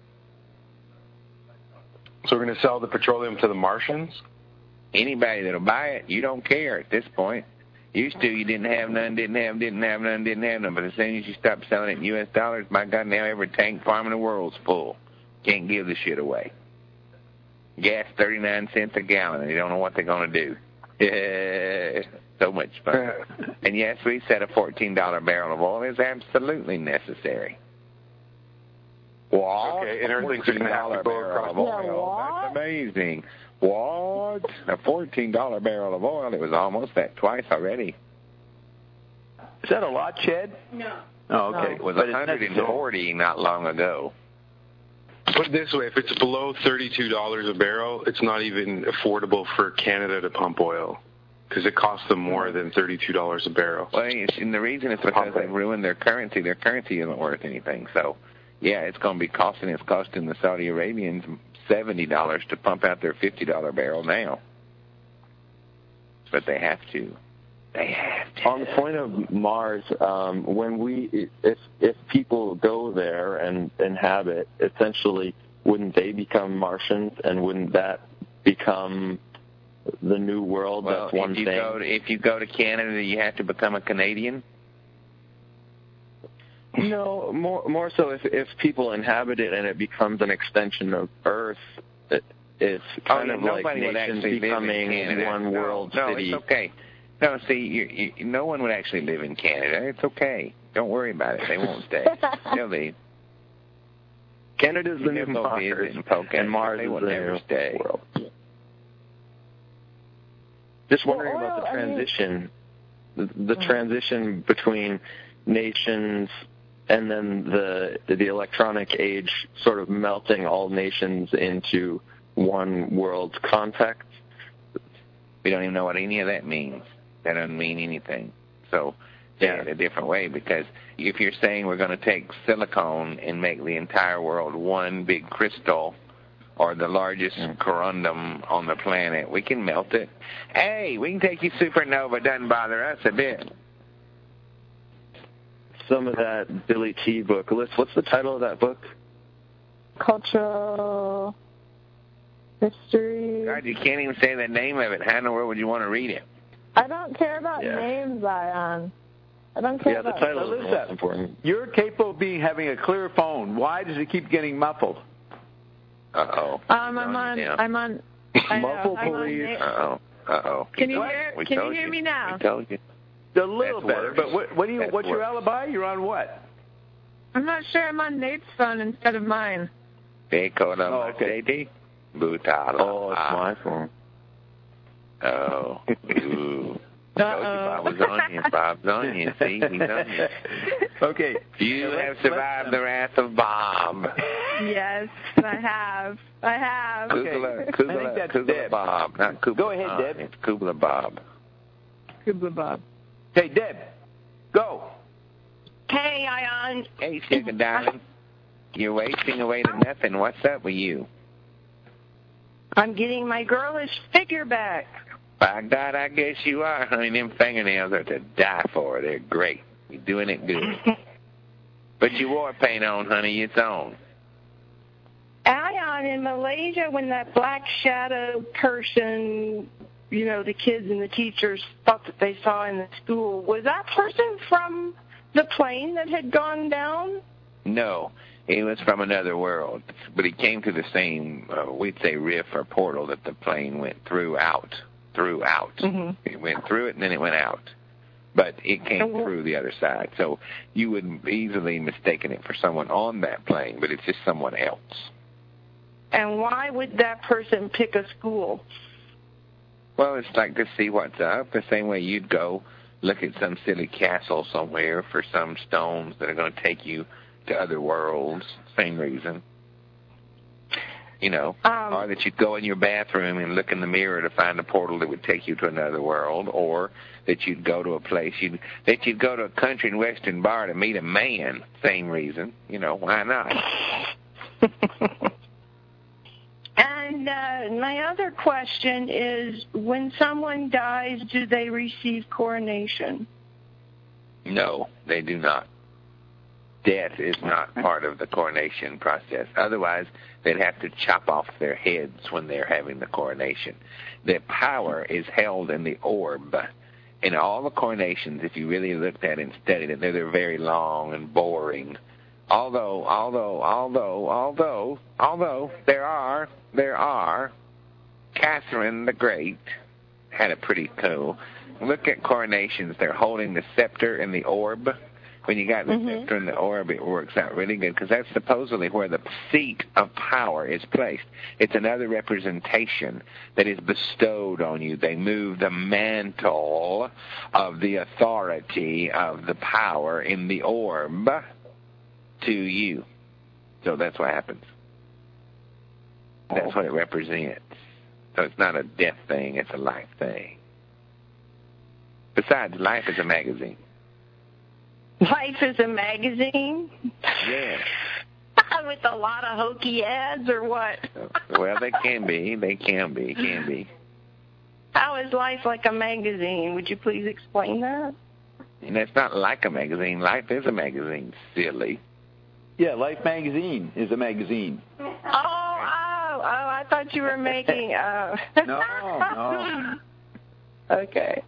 So we're going to sell the petroleum to the Martians? Anybody that'll buy it, you don't care at this point. Used to, you didn't have none, didn't have, didn't have none, didn't have none. But as soon as you stop selling it in U S dollars, my God, now every tank farm in the world's full. Can't give the shit away. Gas thirty-nine cents a gallon, and you don't know what they're going to do. Yeah, so much fun. And yes, we said a fourteen dollar barrel of oil is absolutely necessary. What? Okay, and everything's going to have to go across the oil. That's amazing. What? A fourteen dollar barrel of oil? It was almost that twice already. Is that a lot, Chad? No. Oh, okay. No. It was but one hundred forty not long ago. Put it this way, if it's below thirty-two dollars a barrel, it's not even affordable for Canada to pump oil because it costs them more than thirty-two dollars a barrel. Well, and the reason is because they've ruined their currency. Their currency isn't worth anything. So, yeah, it's going to be costing, it's costing the Saudi Arabians seventy dollars to pump out their fifty dollar barrel now. But they have to. They have to. On the point of Mars, um, when we, if if people go there and inhabit, essentially, wouldn't they become Martians, and wouldn't that become the new world? Well, That's one if you thing. Go to, if you go to Canada, you have to become a Canadian? No, more more so if if people inhabit it and it becomes an extension of Earth, it, it's kind oh, of yeah, like nobody would nations actually becoming live in Canada. one no, world no, city. It's okay. No, see, you, you, no one would actually live in Canada. It's okay. Don't worry about it. They won't stay. They'll leave. Canada's the new They'll go Mars, visit and poke and at Mars they is will the never new stay. world. Just wondering Well, about the I mean- transition, the, the transition between nations and then the the electronic age sort of melting all nations into one world's context. We don't even know what any of that means. That doesn't mean anything. So, yeah, in a different way, because if you're saying we're going to take silicone and make the entire world one big crystal or the largest mm. corundum on the planet, we can melt it. Hey, we can take you supernova. Doesn't bother us a bit. Some of that Billy T book. Liz, what's the title of that book? Cultural history. God, you can't even say the name of it. How in the world would you want to read it? I don't care about Yeah. names, Ion. I don't care Yeah, the about title is Alyssa, most important. You're capable of being having a clear phone. Why does it keep getting muffled? Uh-oh. Um, I'm on. Yeah. I'm on. I know, Muffle I'm on police. na- Uh-oh. Uh-oh. Can you We hear? told- we Can you told hear me now? We told you. A little That's better, worse. but what, what do you? That's what's your worse. alibi? You're on what? I'm not sure. I'm on Nate's phone instead of mine. They called on Oh, my okay. lady. Butala. Oh, it's my phone. Oh. Ooh. Told you Bob was on you. Bob's on you. See, he's on you. Okay. You Now, have let's- survived the wrath of Bob. Yes, I have. I have. Okay. Kubla, I think Kubla, that's Kubla Deb. Bob, not Kubla. Go ahead, Bob. Deb. It's Kubla Bob. Kubla Bob. Hey, Deb, go. Hey, Ion. Hey, sugar darling. You're wasting away to nothing. What's up with you? I'm getting my girlish figure back. By God, I guess you are, honey. Them fingernails are to die for. They're great. You're doing it good. But you wore paint on, honey. It's on. Ion, in Malaysia, when that black shadow person, you know, the kids and the teachers thought that they saw in the school, was that person from the plane that had gone down? No, he was from another world. But he came to the same, uh, we'd say, rift or portal that the plane went through out. Through out. Mm-hmm. It went through it and then it went out. But it came Oh. through the other side. So you would easily mistaken it for someone on that plane, but it's just someone else. And why would that person pick a school? Well, it's like to see what's up. The same way you'd go look at some silly castle somewhere for some stones that are going to take you to other worlds. Same reason. You know, um, or that you'd go in your bathroom and look in the mirror to find a portal that would take you to another world, or that you'd go to a place, you'd, that you'd go to a country and western bar to meet a man. Same reason. You know, why not? And uh, my other question is, when someone dies, do they receive coronation? No, they do not. Death is not part of the coronation process. Otherwise, they'd have to chop off their heads when they're having the coronation. Their power is held in the orb. In all the coronations, if you really looked at it and studied it, they're, they're very long and boring. Although, although, although, although, although, there are, there are, Catherine the Great had a pretty cool. Look at coronations. They're holding the scepter in the orb. When you got the mm-hmm. scepter in the orb, it works out really good because that's supposedly where the seat of power is placed. It's another representation that is bestowed on you. They move the mantle of the authority of the power in the orb to you. So that's what happens. That's what it represents. So it's not a death thing, it's a life thing. Besides, life is a magazine. Life is a magazine? Yeah. With a lot of hokey ads or what? Well, they can be. They can be. Can be. How is life like a magazine? Would you please explain that? And it's not like a magazine. Life is a magazine, silly. Yeah, Life magazine is a magazine. Oh, oh, oh, I thought you were making... Uh... no, no. Okay.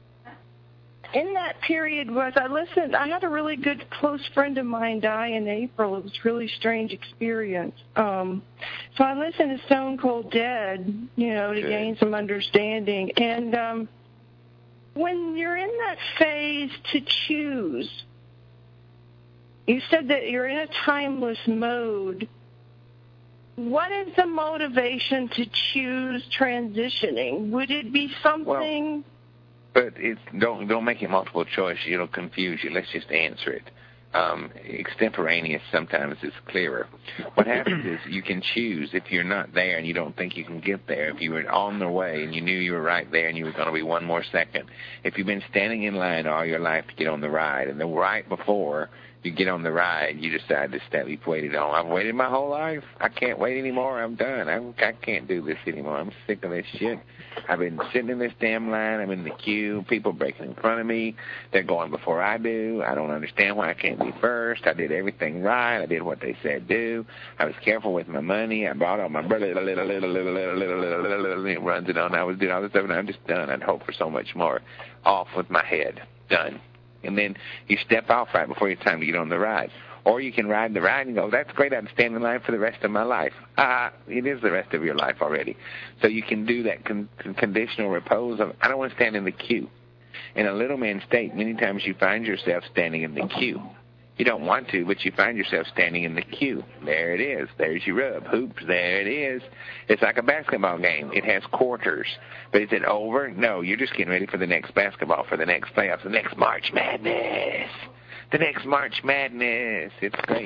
In that period was, I listened, I had a really good close friend of mine die in April. It was a really strange experience. Um, so I listened to Stone Cold Dead, you know, to okay. gain some understanding. And um, when you're in that phase to choose, you said that you're in a timeless mode. What is the motivation to choose transitioning? Would it be something... Well, But it's, don't don't make it multiple choice. It'll confuse you. Let's just answer it. Um, extemporaneous sometimes is clearer. What happens is you can choose if you're not there and you don't think you can get there. If you were on the way and you knew you were right there and you were going to be one more second. If you've been standing in line all your life to get on the ride and then right before you get on the ride, you decide to step. You've waited on. I've waited my whole life. I can't wait anymore. I'm done. I'm, I can't do this anymore. I'm sick of this shit. I've been sitting in this damn line. I'm in the queue. People breaking in front of me. They're going before I do. I don't understand why I can't be first. I did everything right. I did what they said do. I was careful with my money. I brought all my little, little, little, little, little, little, little, little, little, little, runs it on. I was doing all this stuff, and I'm just done. I'd hope for so much more. Off with my head. Done. And then you step off right before it's time to get on the ride. Or you can ride the ride and go, that's great, I'd stand in line for the rest of my life. Ah, it is the rest of your life already. So you can do that con- conditional repose of, I don't want to stand in the queue. In a little man state, many times you find yourself standing in the queue. You don't want to, but you find yourself standing in the queue. There it is. There's your rub. Hoops, there it is. It's like a basketball game. It has quarters. But is it over? No, you're just getting ready for the next basketball, for the next playoffs, the next March Madness. The next March Madness. It's great.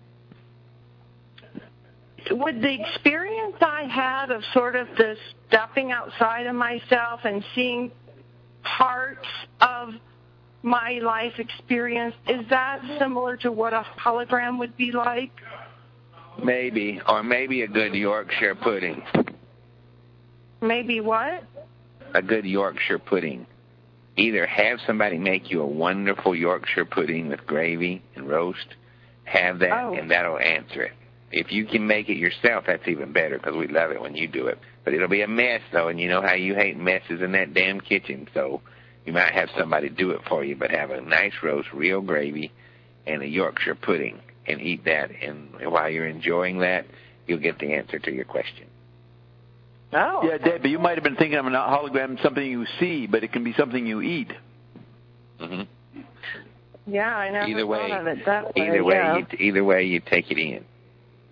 With the experience I had of sort of the stepping outside of myself and seeing parts of my life experience, is that similar to what a hologram would be like? Maybe, or maybe a good Yorkshire pudding. Maybe what? A good Yorkshire pudding. Either have somebody make you a wonderful Yorkshire pudding with gravy and roast, have that, oh. and that'll answer it. If you can make it yourself, that's even better because we love it when you do it. But it'll be a mess, though, and you know how you hate messes in that damn kitchen, so you might have somebody do it for you, but have a nice roast, real gravy, and a Yorkshire pudding, and eat that. And while you're enjoying that, you'll get the answer to your question. Oh. Yeah, Deb, but you might have been thinking of a hologram, something you see, but it can be something you eat. Mm-hmm. Yeah, I never either way, thought of it that way. Either way, yeah. you, either way, you take it in.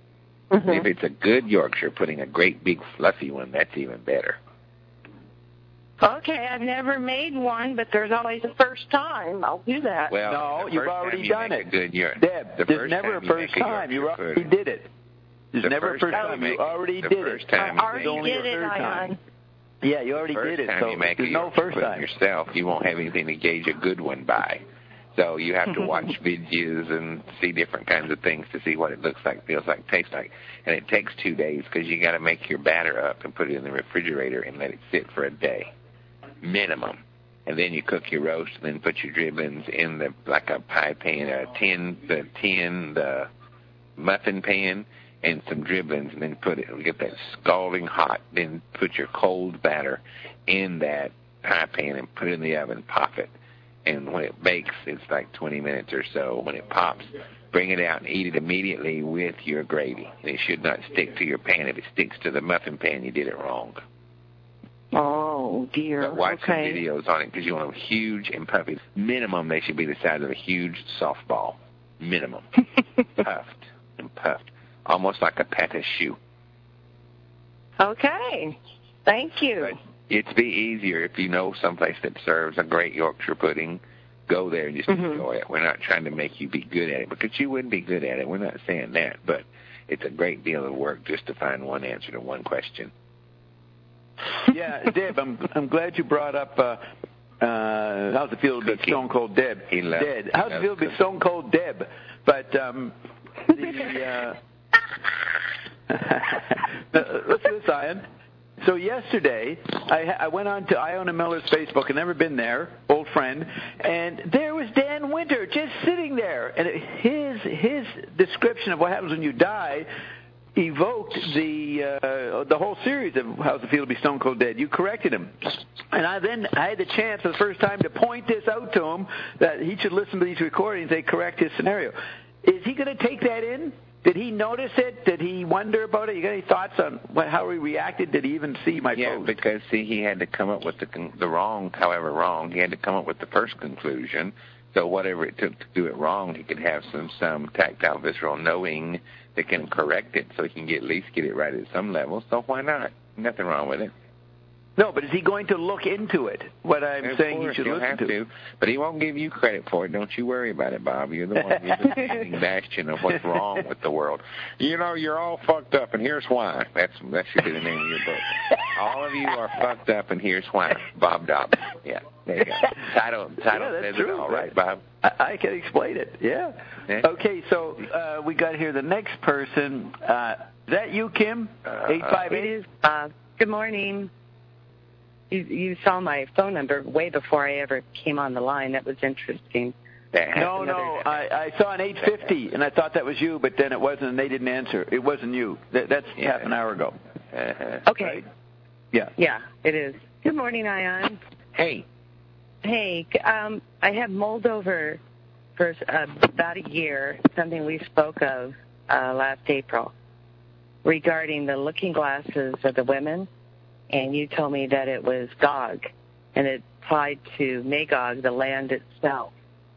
Mm-hmm. If it's a good Yorkshire pudding, a great big fluffy one, that's even better. Okay, I've never made one, but there's always a first time. I'll do that. Well, no, you've already you done it. A good York, Deb, the there's first never time a first you time. You already pudding. did it. There's the never first a first time. time You, you already the did first it. Time I already only did a it, third time. Ion. Yeah, you already first did it. Time So you make there's a no first time yourself. You won't have anything to gauge a good one by. So you have to watch videos and see different kinds of things to see what it looks like, feels like, tastes like. And it takes two days because you got to make your batter up and put it in the refrigerator and let it sit for a day, minimum. And then you cook your roast and then put your dribblings in the like a pie pan, a tin, the tin, the muffin pan, and some dribblings, and then put it, get that scalding hot. Then put your cold batter in that pie pan and put it in the oven, pop it. And when it bakes, it's like twenty minutes or so. When it pops, bring it out and eat it immediately with your gravy. It should not stick to your pan. If it sticks to the muffin pan, you did it wrong. Oh, dear. But watch okay. some videos on it because you want them huge and puffy. Minimum, they should be the size of a huge softball. Minimum. Puffed and puffed. Almost like a pâte choux. Okay. Thank you. But it'd be easier if you know someplace that serves a great Yorkshire pudding. Go there and just mm-hmm. enjoy it. We're not trying to make you be good at it because you wouldn't be good at it. We're not saying that. But it's a great deal of work just to find one answer to one question. Yeah, Deb, I'm I'm glad you brought up uh, uh, how's it feel to be Stone Cold Deb? He loves, Dead. How's it feel to be Stone Cold Deb? But um, the uh, let's do this, Ian. So yesterday, I, I went on to Iona Miller's Facebook. I've never been there, old friend, and there was Dan Winter just sitting there, and it, his his description of what happens when you die evoked the uh, the whole series of How's It Feel to Be Stone Cold Dead. You corrected him. And I then I had the chance for the first time to point this out to him, that he should listen to these recordings. They correct his scenario. Is he going to take that in? Did he notice it? Did he wonder about it? You got any thoughts on what, how he reacted? Did he even see my yeah, post? Yeah, because, see, he had to come up with the, the wrong, however wrong, he had to come up with the first conclusion. So whatever it took to do it wrong, he could have some, some tactile, visceral knowing that can correct it so he can get, at least get it right at some level. So why not? Nothing wrong with it. No, but is he going to look into it? What I'm of saying course, he should he'll listen have to. to. But he won't give you credit for it. Don't you worry about it, Bob. You're the one who's the standing bastion of what's wrong with the world. You know, you're all fucked up, and here's why. That's that should be the name of your book. All of you are fucked up, and here's why. Bob Dobbs. Yeah, there you go. Title, title yeah, says true. it all, right, Bob? I, I can explain it. Yeah. yeah. Okay, so uh, we got here the next person. Uh, is that you, Kim? Uh, eight five eight. It is Bob. Good morning. You, you saw my phone number way before I ever came on the line. That was interesting. No, no, I, I saw an eight fifty, and I thought that was you, but then it wasn't, and they didn't answer. It wasn't you. That, that's yeah. half an hour ago. Uh-huh. Okay. Right? Yeah. Yeah, it is. Good morning, Ion. Hey. Hey, um, I have mulled over for uh, about a year something we spoke of uh, last April regarding the looking glasses of the women, and you told me that it was Gog, and it applied to Magog, the land itself.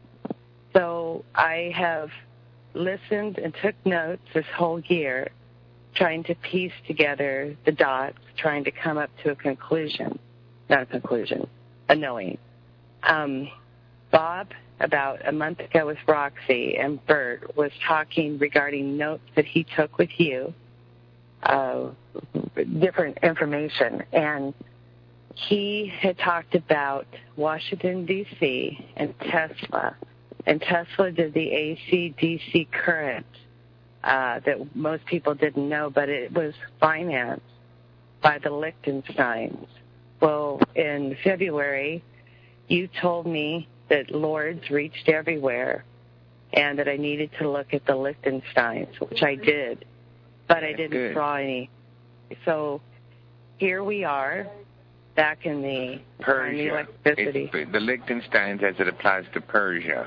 So I have listened and took notes this whole year, trying to piece together the dots, trying to come up to a conclusion. Not a conclusion, a knowing. Um, Bob, about a month ago with Roxy, and Bert was talking regarding notes that he took with you, uh, different information, and he had talked about Washington, D C and Tesla, and Tesla did the A C D C current uh, that most people didn't know, but it was financed by the Liechtensteins. Well, in February, you told me that Lords reached everywhere and that I needed to look at the Liechtensteins, which I did, but I didn't Good. draw any. So here we are, back in the Persia. electricity. It's the Liechtensteins as it applies to Persia.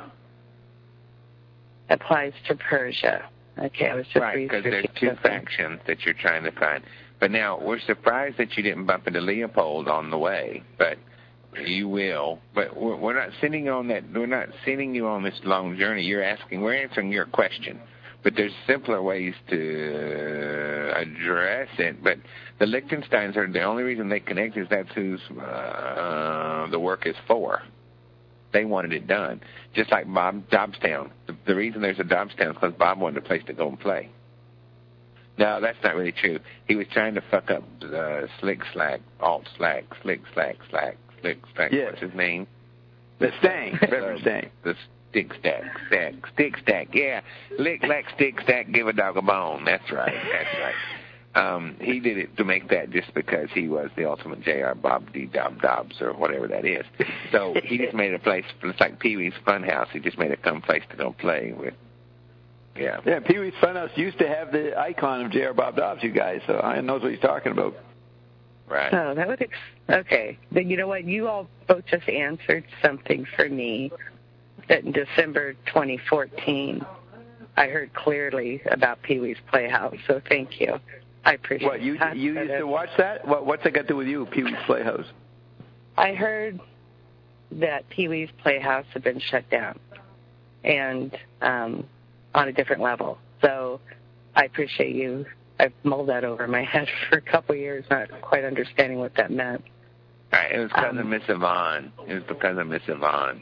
Applies to Persia. Okay, I was just right, because there's two something. factions that you're trying to find. But now, we're surprised that you didn't bump into Leopold on the way, but you will. But we're not sending on that. We're not sending you on this long journey. You're asking. We're answering your question. But there's simpler ways to address it. But the Lichtensteins are the only reason they connect is that's who's uh, the work is for. They wanted it done. Just like Bob Dobstown. The, the reason there's a Dobstown is because Bob wanted a place to go and play. No, that's not really true. He was trying to fuck up uh, Slick Slack, Alt Slack, Slick Slack, Slack, Slick Slack. Yes. What's his name? The Stang. Reverend Stang. The Stick Stack, Stack, Stick Stack. Yeah, Lick, Lack, Stick Stack, give a dog a bone. That's right. That's right. Um, he did it to make that just because he was the ultimate J R Bob D Dob Dobbs or whatever that is. So he just made a place. It's like Pee Wee's Funhouse. He just made a come place to go play with. Yeah. Yeah, Pee Wee's Funhouse used to have the icon of J R Bob Dobbs, you guys, so I knows what he's talking about. Right. Oh, that would, ex- okay. Then you know what? You all both just answered something for me that in December twenty fourteen, I heard clearly about Pee Wee's Playhouse, so thank you. I appreciate What, you, that. you used to watch that? What, what's that got to do with you, Pee Wee's Playhouse? I heard that Pee Wee's Playhouse had been shut down, and um, on a different level. So I appreciate you. I've mulled that over my head for a couple of years, not quite understanding what that meant. Right, it was because um, of Miss Yvonne. It was because of Miss Yvonne.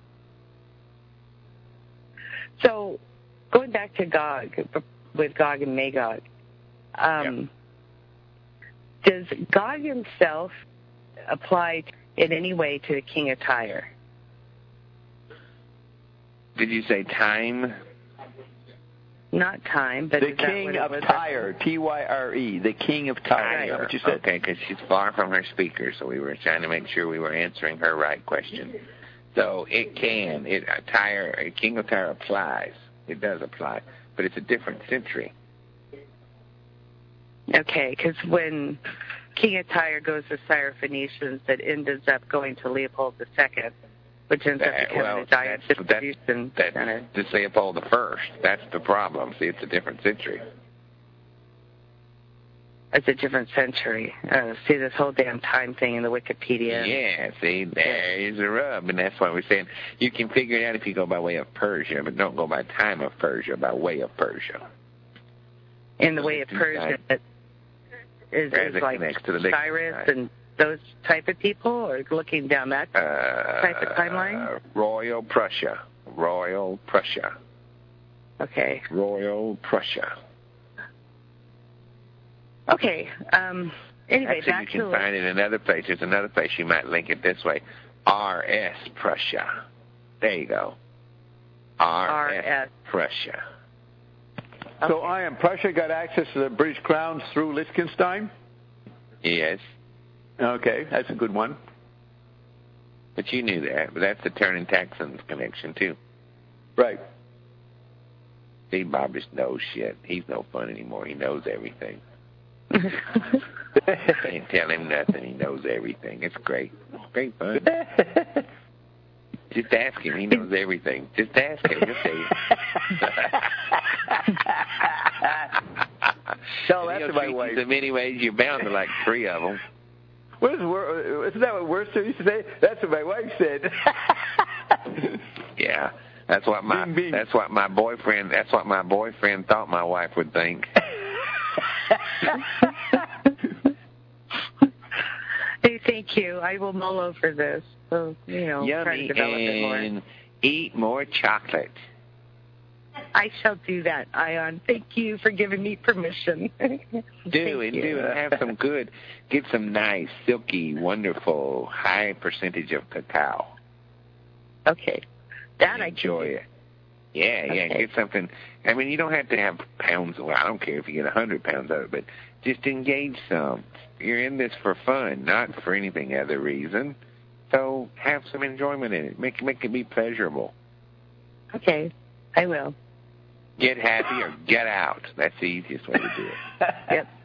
So going back to Gog, with Gog and Magog, um, yep. does Gog himself apply in any way to the King of Tyre? Did you say time? Not time, but the is that King what it of was? Tyre, T Y R E, the King of Tyre. Is that what you said? Okay, because she's far from her speaker, so we were trying to make sure we were answering her right question. So it can, it uh, Tyre, King of Tyre applies. It does apply, but it's a different century. Okay, because when King of Tyre goes to Syrophoenicians, that ends up going to Leopold the Second, which ends up That- becoming well, a giant that's, distribution that's, center. that's Leopold the First. That's the problem. See, it's a different century. It's a different century. Uh, see this whole damn time thing in the Wikipedia. Yeah, see, there's a rub, and that's why we're saying you can figure it out if you go by way of Persia, but don't go by time of Persia, by way of Persia. In the way of Persia, it is, As is it like connects to the Cyrus Lichtenstein. and those type of people, or looking down that Uh, type of timeline? Royal Prussia. Royal Prussia. Okay. Royal Prussia. Okay. Um, anyway, Actually, back you can to find it in another place. There's another place you might link it this way. R S Prussia. There you go. R S Prussia. So I am Prussia got access to the British Crown through Liechtenstein? Yes. Okay, that's a good one. But you knew that. But that's the Turning Texans connection, too. Right. See, Bob just knows shit. He's no fun anymore. He knows everything. Can't tell him nothing. He knows everything. It's great. Great fun. Just ask him. He knows everything. Just ask him. He'll tell you. Tell that He'll to my treat wife. you in many ways. You're bound to like three of them. What is, isn't that what Worcester used to say? That's what my wife said. Yeah. That's what my Bing, bing. that's what my boyfriend that's what my boyfriend thought my wife would think. Hey, thank you. I will mull over this. So, you know, try to Yummy, develop it more. and eat more chocolate. I shall do that, Ion. Thank you for giving me permission. Do Thank and you. do and have some good. Get some nice, silky, wonderful, high percentage of cacao. Okay. That I Enjoy can it. Yeah, yeah. Okay. Get something. I mean, you don't have to have pounds. Well, I don't care if you get a hundred pounds of it, but just engage some. You're in this for fun, not for anything other reason. So have some enjoyment in it. Make make it be pleasurable. do. Okay. I will. Get happy or get out. That's the easiest way to do it. Yep.